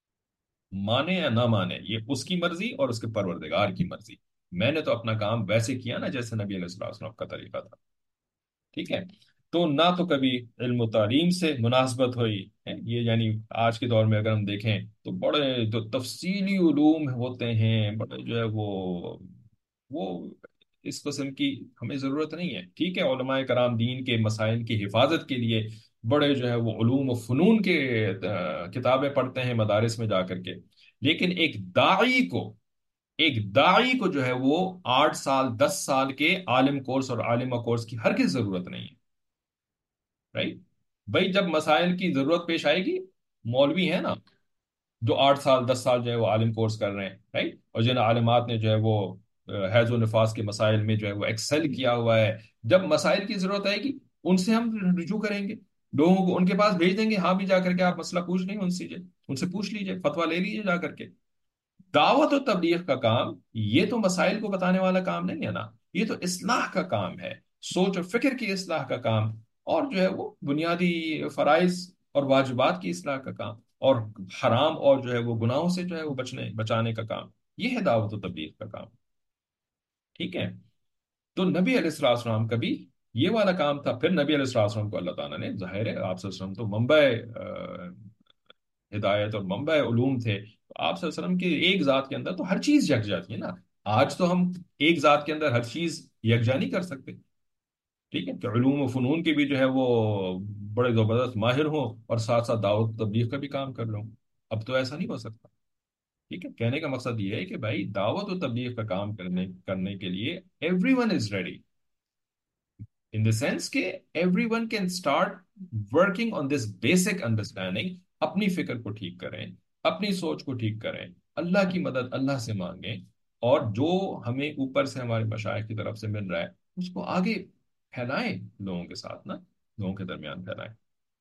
مانے یا نہ مانے یہ اس کی مرضی اور اس کے پروردگار کی مرضی، میں نے تو اپنا کام ویسے کیا نا جیسے نبی علیہ الصلوۃ والسلام کا طریقہ تھا، ٹھیک ہے، تو نہ تو کبھی علم و تعلیم سے مناسبت ہوئی ہے، یہ یعنی آج کے دور میں اگر ہم دیکھیں تو بڑے جو تفصیلی علوم ہوتے ہیں، بڑے جو ہے وہ وہ اس قسم کی ہمیں ضرورت نہیں ہے، ٹھیک ہے، علماء کرام دین کے مسائل کی حفاظت کے لیے بڑے جو ہے وہ علوم و فنون کے آ، کتابیں پڑھتے ہیں مدارس میں جا کر کے، لیکن ایک داعی کو ایک داعی کو جو ہے وہ آٹھ سال دس سال کے عالم کورس اور عالمہ کورس کی ہرگز ضرورت نہیں ہے، رائٹ؟ بھائی جب مسائل کی ضرورت پیش آئے گی، مولوی ہیں نا جو آٹھ سال دس سال جو ہے وہ عالم کورس کر رہے ہیں، رائٹ، اور جن عالمات نے جو ہے وہ آ، حیض و نفاس کے مسائل میں جو ہے وہ ایکسل کیا ہوا ہے، جب مسائل کی ضرورت آئے گی ان سے ہم رجوع کریں گے، لوگوں کو ان کے پاس بھیج دیں گے، ہاں بھی جا کر کے آپ مسئلہ پوچھ لیں ان سے ان سے پوچھ لیجئے، فتویٰ لے لیجئے جا کر کے۔ دعوت و تبلیغ کا کام یہ تو مسائل کو بتانے والا کام نہیں ہے نا، یہ تو اصلاح کا کام ہے، سوچ اور فکر کی اصلاح کا کام، اور جو ہے وہ بنیادی فرائض اور واجبات کی اصلاح کا کام، اور حرام اور جو ہے وہ گناہوں سے جو ہے وہ بچنے بچانے کا کام، یہ ہے دعوت و تبلیغ کا کام، ٹھیک ہے، تو نبی علیہ الصلوۃ والسلام کا بھی یہ والا کام تھا، پھر نبی علیہ الصلوۃ والسلام کو اللہ تعالیٰ نے، ظاہر ہے آپ صلی اللہ علیہ وسلم تو منبع ہدایت اور منبع علوم تھے، تو آپ صلی اللہ علیہ وسلم کے ایک ذات کے اندر تو ہر چیز یکجا تھی نا، آج تو ہم ایک ذات کے اندر ہر چیز یکجا نہیں کر سکتے، ٹھیک ہے، کہ علوم و فنون کے بھی جو ہے وہ بڑے زبردست ماہر ہوں اور ساتھ ساتھ دعوت و تبلیغ کا بھی کام کر لوں، اب تو ایسا نہیں ہو سکتا، ٹھیک ہے، کہنے کا مقصد یہ ہے کہ بھائی دعوت و تبلیغ کا کام کرنے کرنے کے لیے everyone is ready, in the sense کہ everyone can start working on this basic understanding، اپنی فکر کو ٹھیک کریں، اپنی سوچ کو ٹھیک کریں، اللہ کی مدد اللہ سے مانگیں، اور جو ہمیں اوپر سے ہمارے مشائخ کی طرف سے مل رہا ہے اس کو آگے پھیلائیں، لوگوں کے ساتھ نا، لوگوں کے درمیان پھیلائیں۔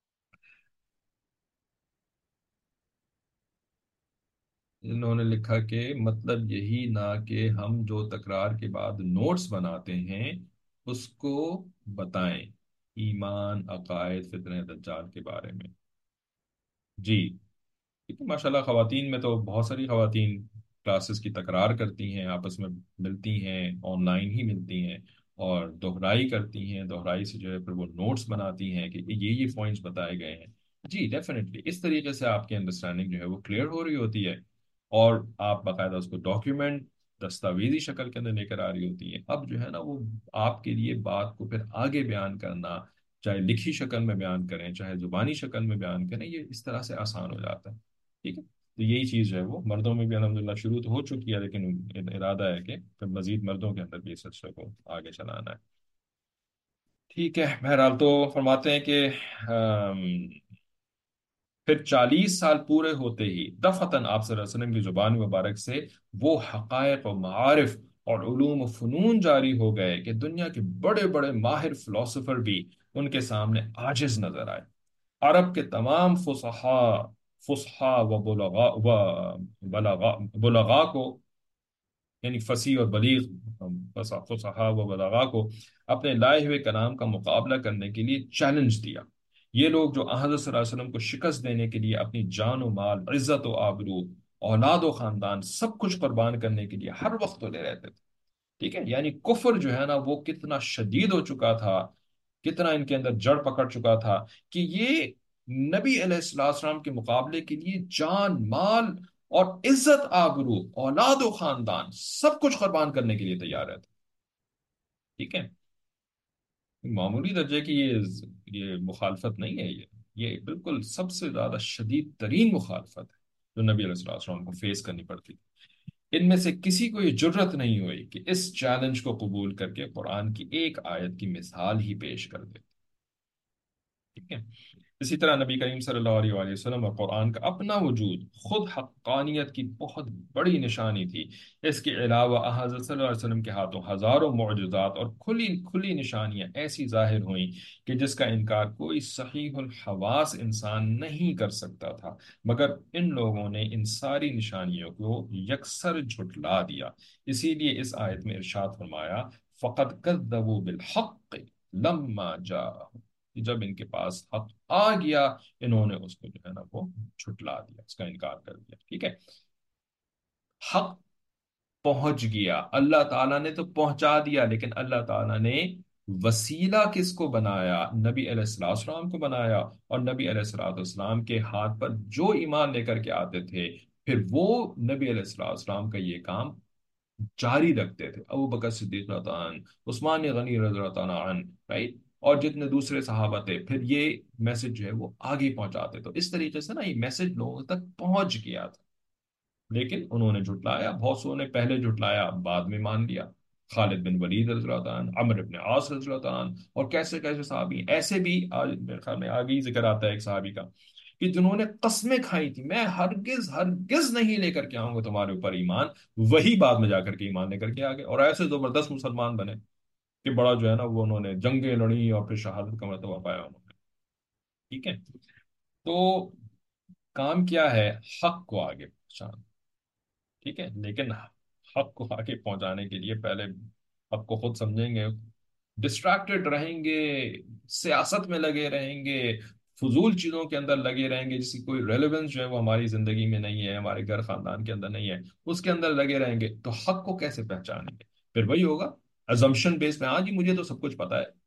انہوں نے لکھا کہ مطلب یہی نہ کہ ہم جو تکرار کے بعد نوٹس بناتے ہیں اس کو بتائیں، ایمان عقائد فتنہ دجال کے بارے میں، جی ٹھیک ہے، ماشاء اللہ خواتین میں تو بہت ساری خواتین کلاسز کی تکرار کرتی ہیں، آپس میں ملتی ہیں، آن لائن ہی ملتی ہیں، اور دہرائی کرتی ہیں، دہرائی سے جو ہے پھر وہ نوٹس بناتی ہیں کہ یہ یہ پوائنٹس بتائے گئے ہیں، جی ڈیفینیٹلی اس طریقے سے آپ کی انڈرسٹینڈنگ جو ہے وہ کلیئر ہو رہی ہوتی ہے، اور آپ باقاعدہ اس کو ڈاکیومنٹ دستاویزی شکل کے اندر لے کر آ رہی ہوتی ہے، اب جو ہے نا وہ آپ کے لیے بات کو پھر آگے بیان کرنا، چاہے لکھی شکل میں بیان کریں چاہے زبانی شکل میں بیان کریں، یہ اس طرح سے آسان ہو جاتا ہے، ٹھیک ہے، تو یہی چیز جو ہے وہ مردوں میں بھی الحمدللہ شروع تو ہو چکی ہے، لیکن ارادہ ہے کہ پھر مزید مردوں کے اندر بھی اس سلسلے کو آگے چلانا ہے، ٹھیک ہے، بہرحال تو فرماتے ہیں کہ پھر چالیس سال پورے ہوتے ہی دفعتاً آپ صلی اللہ علیہ وسلم کی زبان مبارک سے وہ حقائق و معارف اور علوم و فنون جاری ہو گئے کہ دنیا کے بڑے بڑے ماہر فلاسفر بھی ان کے سامنے عاجز نظر آئے۔ عرب کے تمام فصحا فصحا و بلغا و بلغا بلغا کو، یعنی فصیح اور بلیغ فصحا و بلغا کو اپنے لائے ہوئے کلام کا مقابلہ کرنے کے لیے چیلنج دیا۔ یہ لوگ جو حضرت صلی اللہ علیہ وسلم کو شکست دینے کے لیے اپنی جان و مال، عزت و آبرو، اولاد و خاندان سب کچھ قربان کرنے کے لیے ہر وقت تلے رہتے تھے، ٹھیک ہے، یعنی کفر جو ہے نا وہ کتنا شدید ہو چکا تھا، کتنا ان کے اندر جڑ پکڑ چکا تھا کہ یہ نبی علیہ السلام السلام کے مقابلے کے لیے جان، مال اور عزت، آبرو، اولاد و خاندان سب کچھ قربان کرنے کے لیے تیار رہتے، ٹھیک ہے۔ معمولی درجے کی یہ یہ مخالفت نہیں ہے، یہ یہ بالکل سب سے زیادہ شدید ترین مخالفت ہے جو نبی علیہ الصلوۃ والسلام کو فیس کرنی پڑتی تھی۔ ان میں سے کسی کو یہ جرت نہیں ہوئی کہ اس چیلنج کو قبول کر کے قرآن کی ایک آیت کی مثال ہی پیش کر دے، ٹھیک ہے۔ اسی طرح نبی کریم صلی اللہ علیہ وآلہ وسلم اور قرآن کا اپنا وجود خود حقانیت کی بہت بڑی نشانی تھی۔ اس کے علاوہ حضرت صلی اللہ علیہ وسلم کے ہاتھوں ہزاروں معجزات اور کھلی کھلی نشانیاں ایسی ظاہر ہوئیں کہ جس کا انکار کوئی صحیح الحواس انسان نہیں کر سکتا تھا، مگر ان لوگوں نے ان ساری نشانیوں کو یکسر جھٹلا دیا۔ اسی لیے اس آیت میں ارشاد فرمایا فقط کذبوا بالحق لما جاء، جب ان کے پاس حق آ گیا انہوں نے اس کو جو ہے نا وہ چھٹلا دیا، اس کا انکار کر دیا، ٹھیک ہے۔ حق پہنچ گیا، اللہ تعالیٰ نے تو پہنچا دیا، لیکن اللہ تعالیٰ نے وسیلہ کس کو بنایا؟ نبی علیہ السلام السلام کو بنایا، اور نبی علیہ السلام السلام کے ہاتھ پر جو ایمان لے کر کے آتے تھے پھر وہ نبی علیہ السلام السلام کا یہ کام جاری رکھتے تھے۔ ابو بکر صدیق رضی اللہ عنہ، عثمان غنی رضی اللہ عنہ، رائٹ، اور جتنے دوسرے صحابہ تھے، پھر یہ میسج جو ہے وہ آگے پہنچاتے، تو اس طریقے سے نا یہ میسج لوگوں تک پہنچ گیا تھا، لیکن انہوں نے جھٹلایا، بہت سو نے پہلے جھٹلایا بعد میں مان لیا۔ خالد بن ولید رضی اللہ عنہ، عمرو بن عاص رضی اللہ عنہ، اور کیسے کیسے صحابی ایسے بھی، آج میرے خیال میں آگے ہی ذکر آتا ہے ایک صحابی کا کہ جنہوں نے قسمیں کھائی تھی میں ہرگز ہرگز نہیں لے کر کے آؤں گا تمہارے اوپر ایمان، وہی بعد میں جا کر کے ایمان لے کر کے آگے، اور ایسے زبردست مسلمان بنے کہ بڑا جو ہے نا وہ انہوں نے جنگیں لڑی اور پھر شہادت کا مرتبہ پایا انہوں نے، ٹھیک ہے۔ تو کام کیا ہے؟ حق کو آگے پہنچانا، ٹھیک ہے، لیکن حق کو آگے پہنچانے کے لیے پہلے حق کو خود سمجھیں گے، ڈسٹریکٹڈ رہیں گے، سیاست میں لگے رہیں گے، فضول چیزوں کے اندر لگے رہیں گے جس کی کوئی ریلیونس جو ہے وہ ہماری زندگی میں نہیں ہے، ہمارے گھر خاندان کے اندر نہیں ہے، اس کے اندر لگے رہیں گے تو حق کو کیسے پہچانیں گے؟ پھر وہی ہوگا ازمپشن بیس پہ، ہاں جی مجھے تو سب کچھ پتا ہے،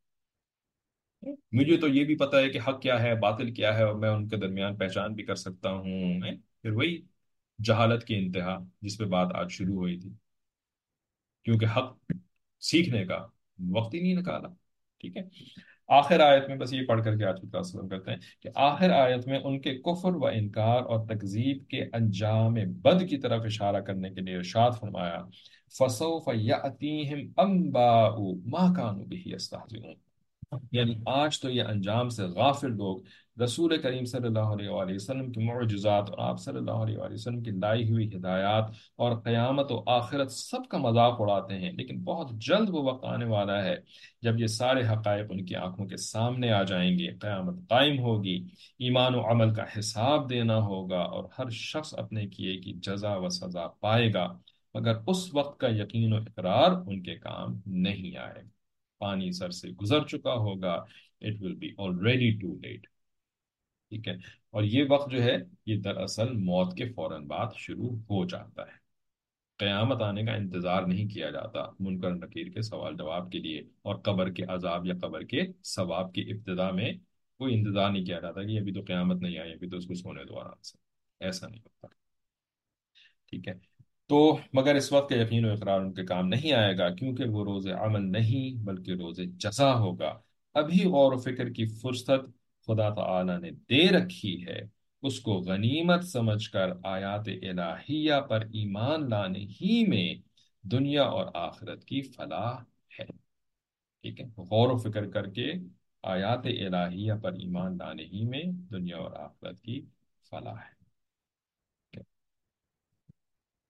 مجھے تو یہ بھی پتا ہے کہ حق کیا ہے باطل کیا ہے، اور میں ان کے درمیان پہچان بھی کر سکتا ہوں، پھر وہی جہالت کی انتہا جس پہ بات آج شروع ہوئی تھی، کیونکہ حق سیکھنے کا وقت ہی نہیں نکالا، ٹھیک ہے۔ آخر آیت میں بس یہ پڑھ کر کے آج کی کلاس ختم کرتے ہیں کہ آخر آیت میں ان کے کفر و انکار اور تکذیب کے انجام بد کی طرف اشارہ کرنے کے لیے ارشاد فرمایا فَسَوْفَ يَأْتِيهِمْ أَنْبَاءُ مَا كَانُوا بِهِ يَسْتَهْزِئُونَ، یعنی آج تو یہ انجام سے غافل لوگ رسول کریم صلی اللہ علیہ وآلہ وسلم کی معجزات اور آپ صلی اللہ علیہ وآلہ وسلم کی لائی ہوئی ہدایات اور قیامت و آخرت سب کا مذاق اڑاتے ہیں، لیکن بہت جلد وہ وقت آنے والا ہے جب یہ سارے حقائق ان کی آنکھوں کے سامنے آ جائیں گے، قیامت قائم ہوگی، ایمان و عمل کا حساب دینا ہوگا اور ہر شخص اپنے کیے کی جزا و سزا پائے گا، مگر اس وقت کا یقین و اقرار ان کے کام نہیں آئے گا، پانی سر سے گزر چکا ہوگا، it will be already too late، ٹھیک ہے۔ اور یہ وقت جو ہے یہ دراصل موت کے فوراً بعد شروع ہو جاتا ہے، قیامت آنے کا انتظار نہیں کیا جاتا منکر نکیر کے سوال جواب کے لیے، اور قبر کے عذاب یا قبر کے ثواب کی ابتدا میں کوئی انتظار نہیں کیا جاتا کہ ابھی تو قیامت نہیں آئی، ابھی تو اس کو سونے دو آرام سے، ایسا نہیں ہوتا، ٹھیک ہے۔ تو مگر اس وقت کا یقین و اقرار ان کے کام نہیں آئے گا، کیونکہ وہ روز عمل نہیں بلکہ روز جزا ہوگا۔ ابھی غور و فکر کی فرصت خدا تعالی نے دے رکھی ہے، اس کو غنیمت سمجھ کر آیات الہیہ پر ایمان لانے ہی میں دنیا اور آخرت کی فلاح ہے، ٹھیک ہے، غور و فکر کر کے آیات الہیہ پر ایمان لانے ہی میں دنیا اور آخرت کی فلاح ہے۔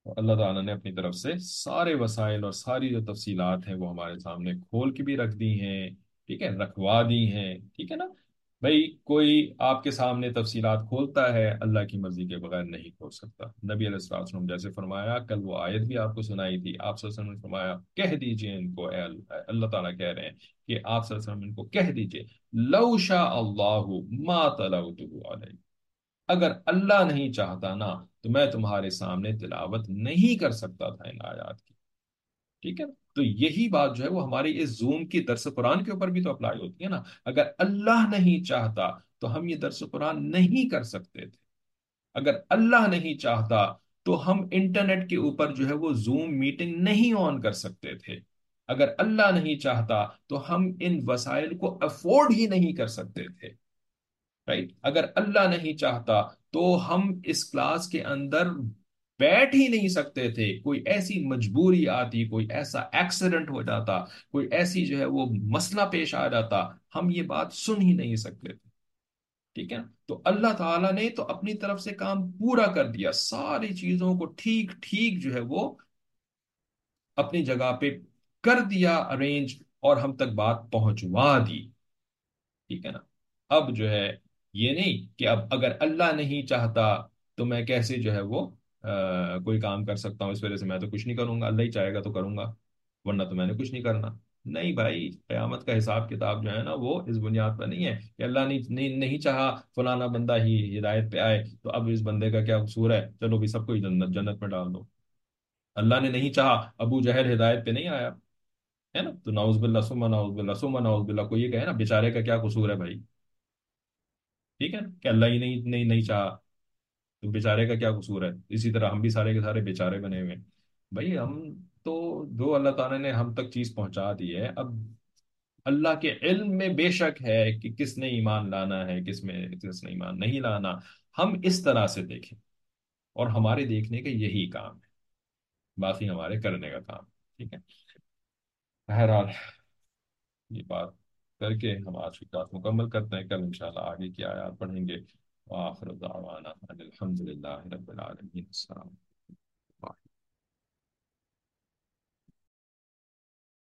اور اللہ تعالیٰ نے اپنی طرف سے سارے وسائل اور ساری جو تفصیلات ہیں وہ ہمارے سامنے کھول کے بھی رکھ دی ہیں، ٹھیک ہے، رکھوا دی ہیں، ٹھیک ہے نا؟ بھائی کوئی آپ کے سامنے تفصیلات کھولتا ہے اللہ کی مرضی کے بغیر نہیں کھول سکتا۔ نبی علیہ الصلوۃ والسلام جیسے فرمایا، کل وہ آیت بھی آپ کو سنائی تھی، آپ صلی اللہ علیہ وسلم نے فرمایا کہہ دیجئے ان کو، اے اللہ اللہ تعالیٰ کہہ رہے ہیں کہ آپ صلی اللہ علیہ وسلم ان کو کہہ دیجئے، لو شاء اللہ ما تلوتہ علیہ، اگر اللہ نہیں چاہتا نا تو میں تمہارے سامنے تلاوت نہیں کر سکتا تھا ان آیات کی، ٹھیک ہے؟ تو یہی بات جو ہے وہ ہماری اس زوم کی درس قرآن کے اوپر بھی تو اپلائی ہوتی ہے نا۔ اگر اللہ نہیں چاہتا تو ہم یہ درس قرآن نہیں کر سکتے تھے، اگر اللہ نہیں چاہتا تو ہم انٹرنیٹ کے اوپر جو ہے وہ زوم میٹنگ نہیں آن کر سکتے تھے، اگر اللہ نہیں چاہتا تو ہم ان وسائل کو افورڈ ہی نہیں کر سکتے تھے، رائٹ؟ اگر اللہ نہیں چاہتا تو ہم اس کلاس کے اندر بیٹھ ہی نہیں سکتے تھے، کوئی ایسی مجبوری آتی، کوئی ایسا ایکسیڈنٹ ہو جاتا، کوئی ایسی جو ہے وہ مسئلہ پیش آ جاتا، ہم یہ بات سن ہی نہیں سکتے تھے، ٹھیک ہے؟ تو اللہ تعالیٰ نے تو اپنی طرف سے کام پورا کر دیا، ساری چیزوں کو ٹھیک ٹھیک جو ہے وہ اپنی جگہ پہ کر دیا ارینج، اور ہم تک بات پہنچوا دی، ٹھیک ہے نا؟ اب جو ہے یہ نہیں کہ اب اگر اللہ نہیں چاہتا تو میں کیسے جو ہے وہ آ, کوئی کام کر سکتا ہوں، اس وجہ سے میں تو کچھ نہیں کروں گا، اللہ ہی چاہے گا تو کروں گا ورنہ تو میں نے کچھ نہیں کرنا۔ نہیں بھائی، قیامت کا حساب کتاب جو ہے نا وہ اس بنیاد پر نہیں ہے کہ اللہ نے نہیں, نہیں چاہا فلانا بندہ ہی ہدایت پہ آئے تو اب اس بندے کا کیا قصور ہے، چلو بھی سب کو ہی جنت جنت میں ڈال دو۔ اللہ نے نہیں چاہا ابو جہل ہدایت پہ نہیں آیا، ہے نا؟ تو نعوذ باللہ ثم نعوذ باللہ ثم نعوذ باللہ، کوئی یہ کہے نا بیچارے کا کیا قصور ہے بھائی، ٹھیک ہے نا؟ کہ اللہ ہی نہیں نہیں نہیں چاہا تو بیچارے کا کیا قصور ہے؟ اسی طرح ہم بھی سارے کے سارے بیچارے بنے ہوئے ہیں بھائی ہم تو، جو اللہ تعالیٰ نے ہم تک چیز پہنچا دی ہے، اب اللہ کے علم میں بے شک ہے کہ کس نے ایمان لانا ہے، کس میں کس نے ایمان نہیں لانا، ہم اس طرح سے دیکھیں، اور ہمارے دیکھنے کا یہی کام ہے، باقی ہمارے کرنے کا کام، ٹھیک ہے؟ بہرحال یہ بات کر کے ہم آج کی کلاس مکمل کرتے ہیں، کل انشاءاللہ آگے کی آیات پڑھیں گے۔ وآخر دعوانا ان الحمد للہ رب العالمین، السلام۔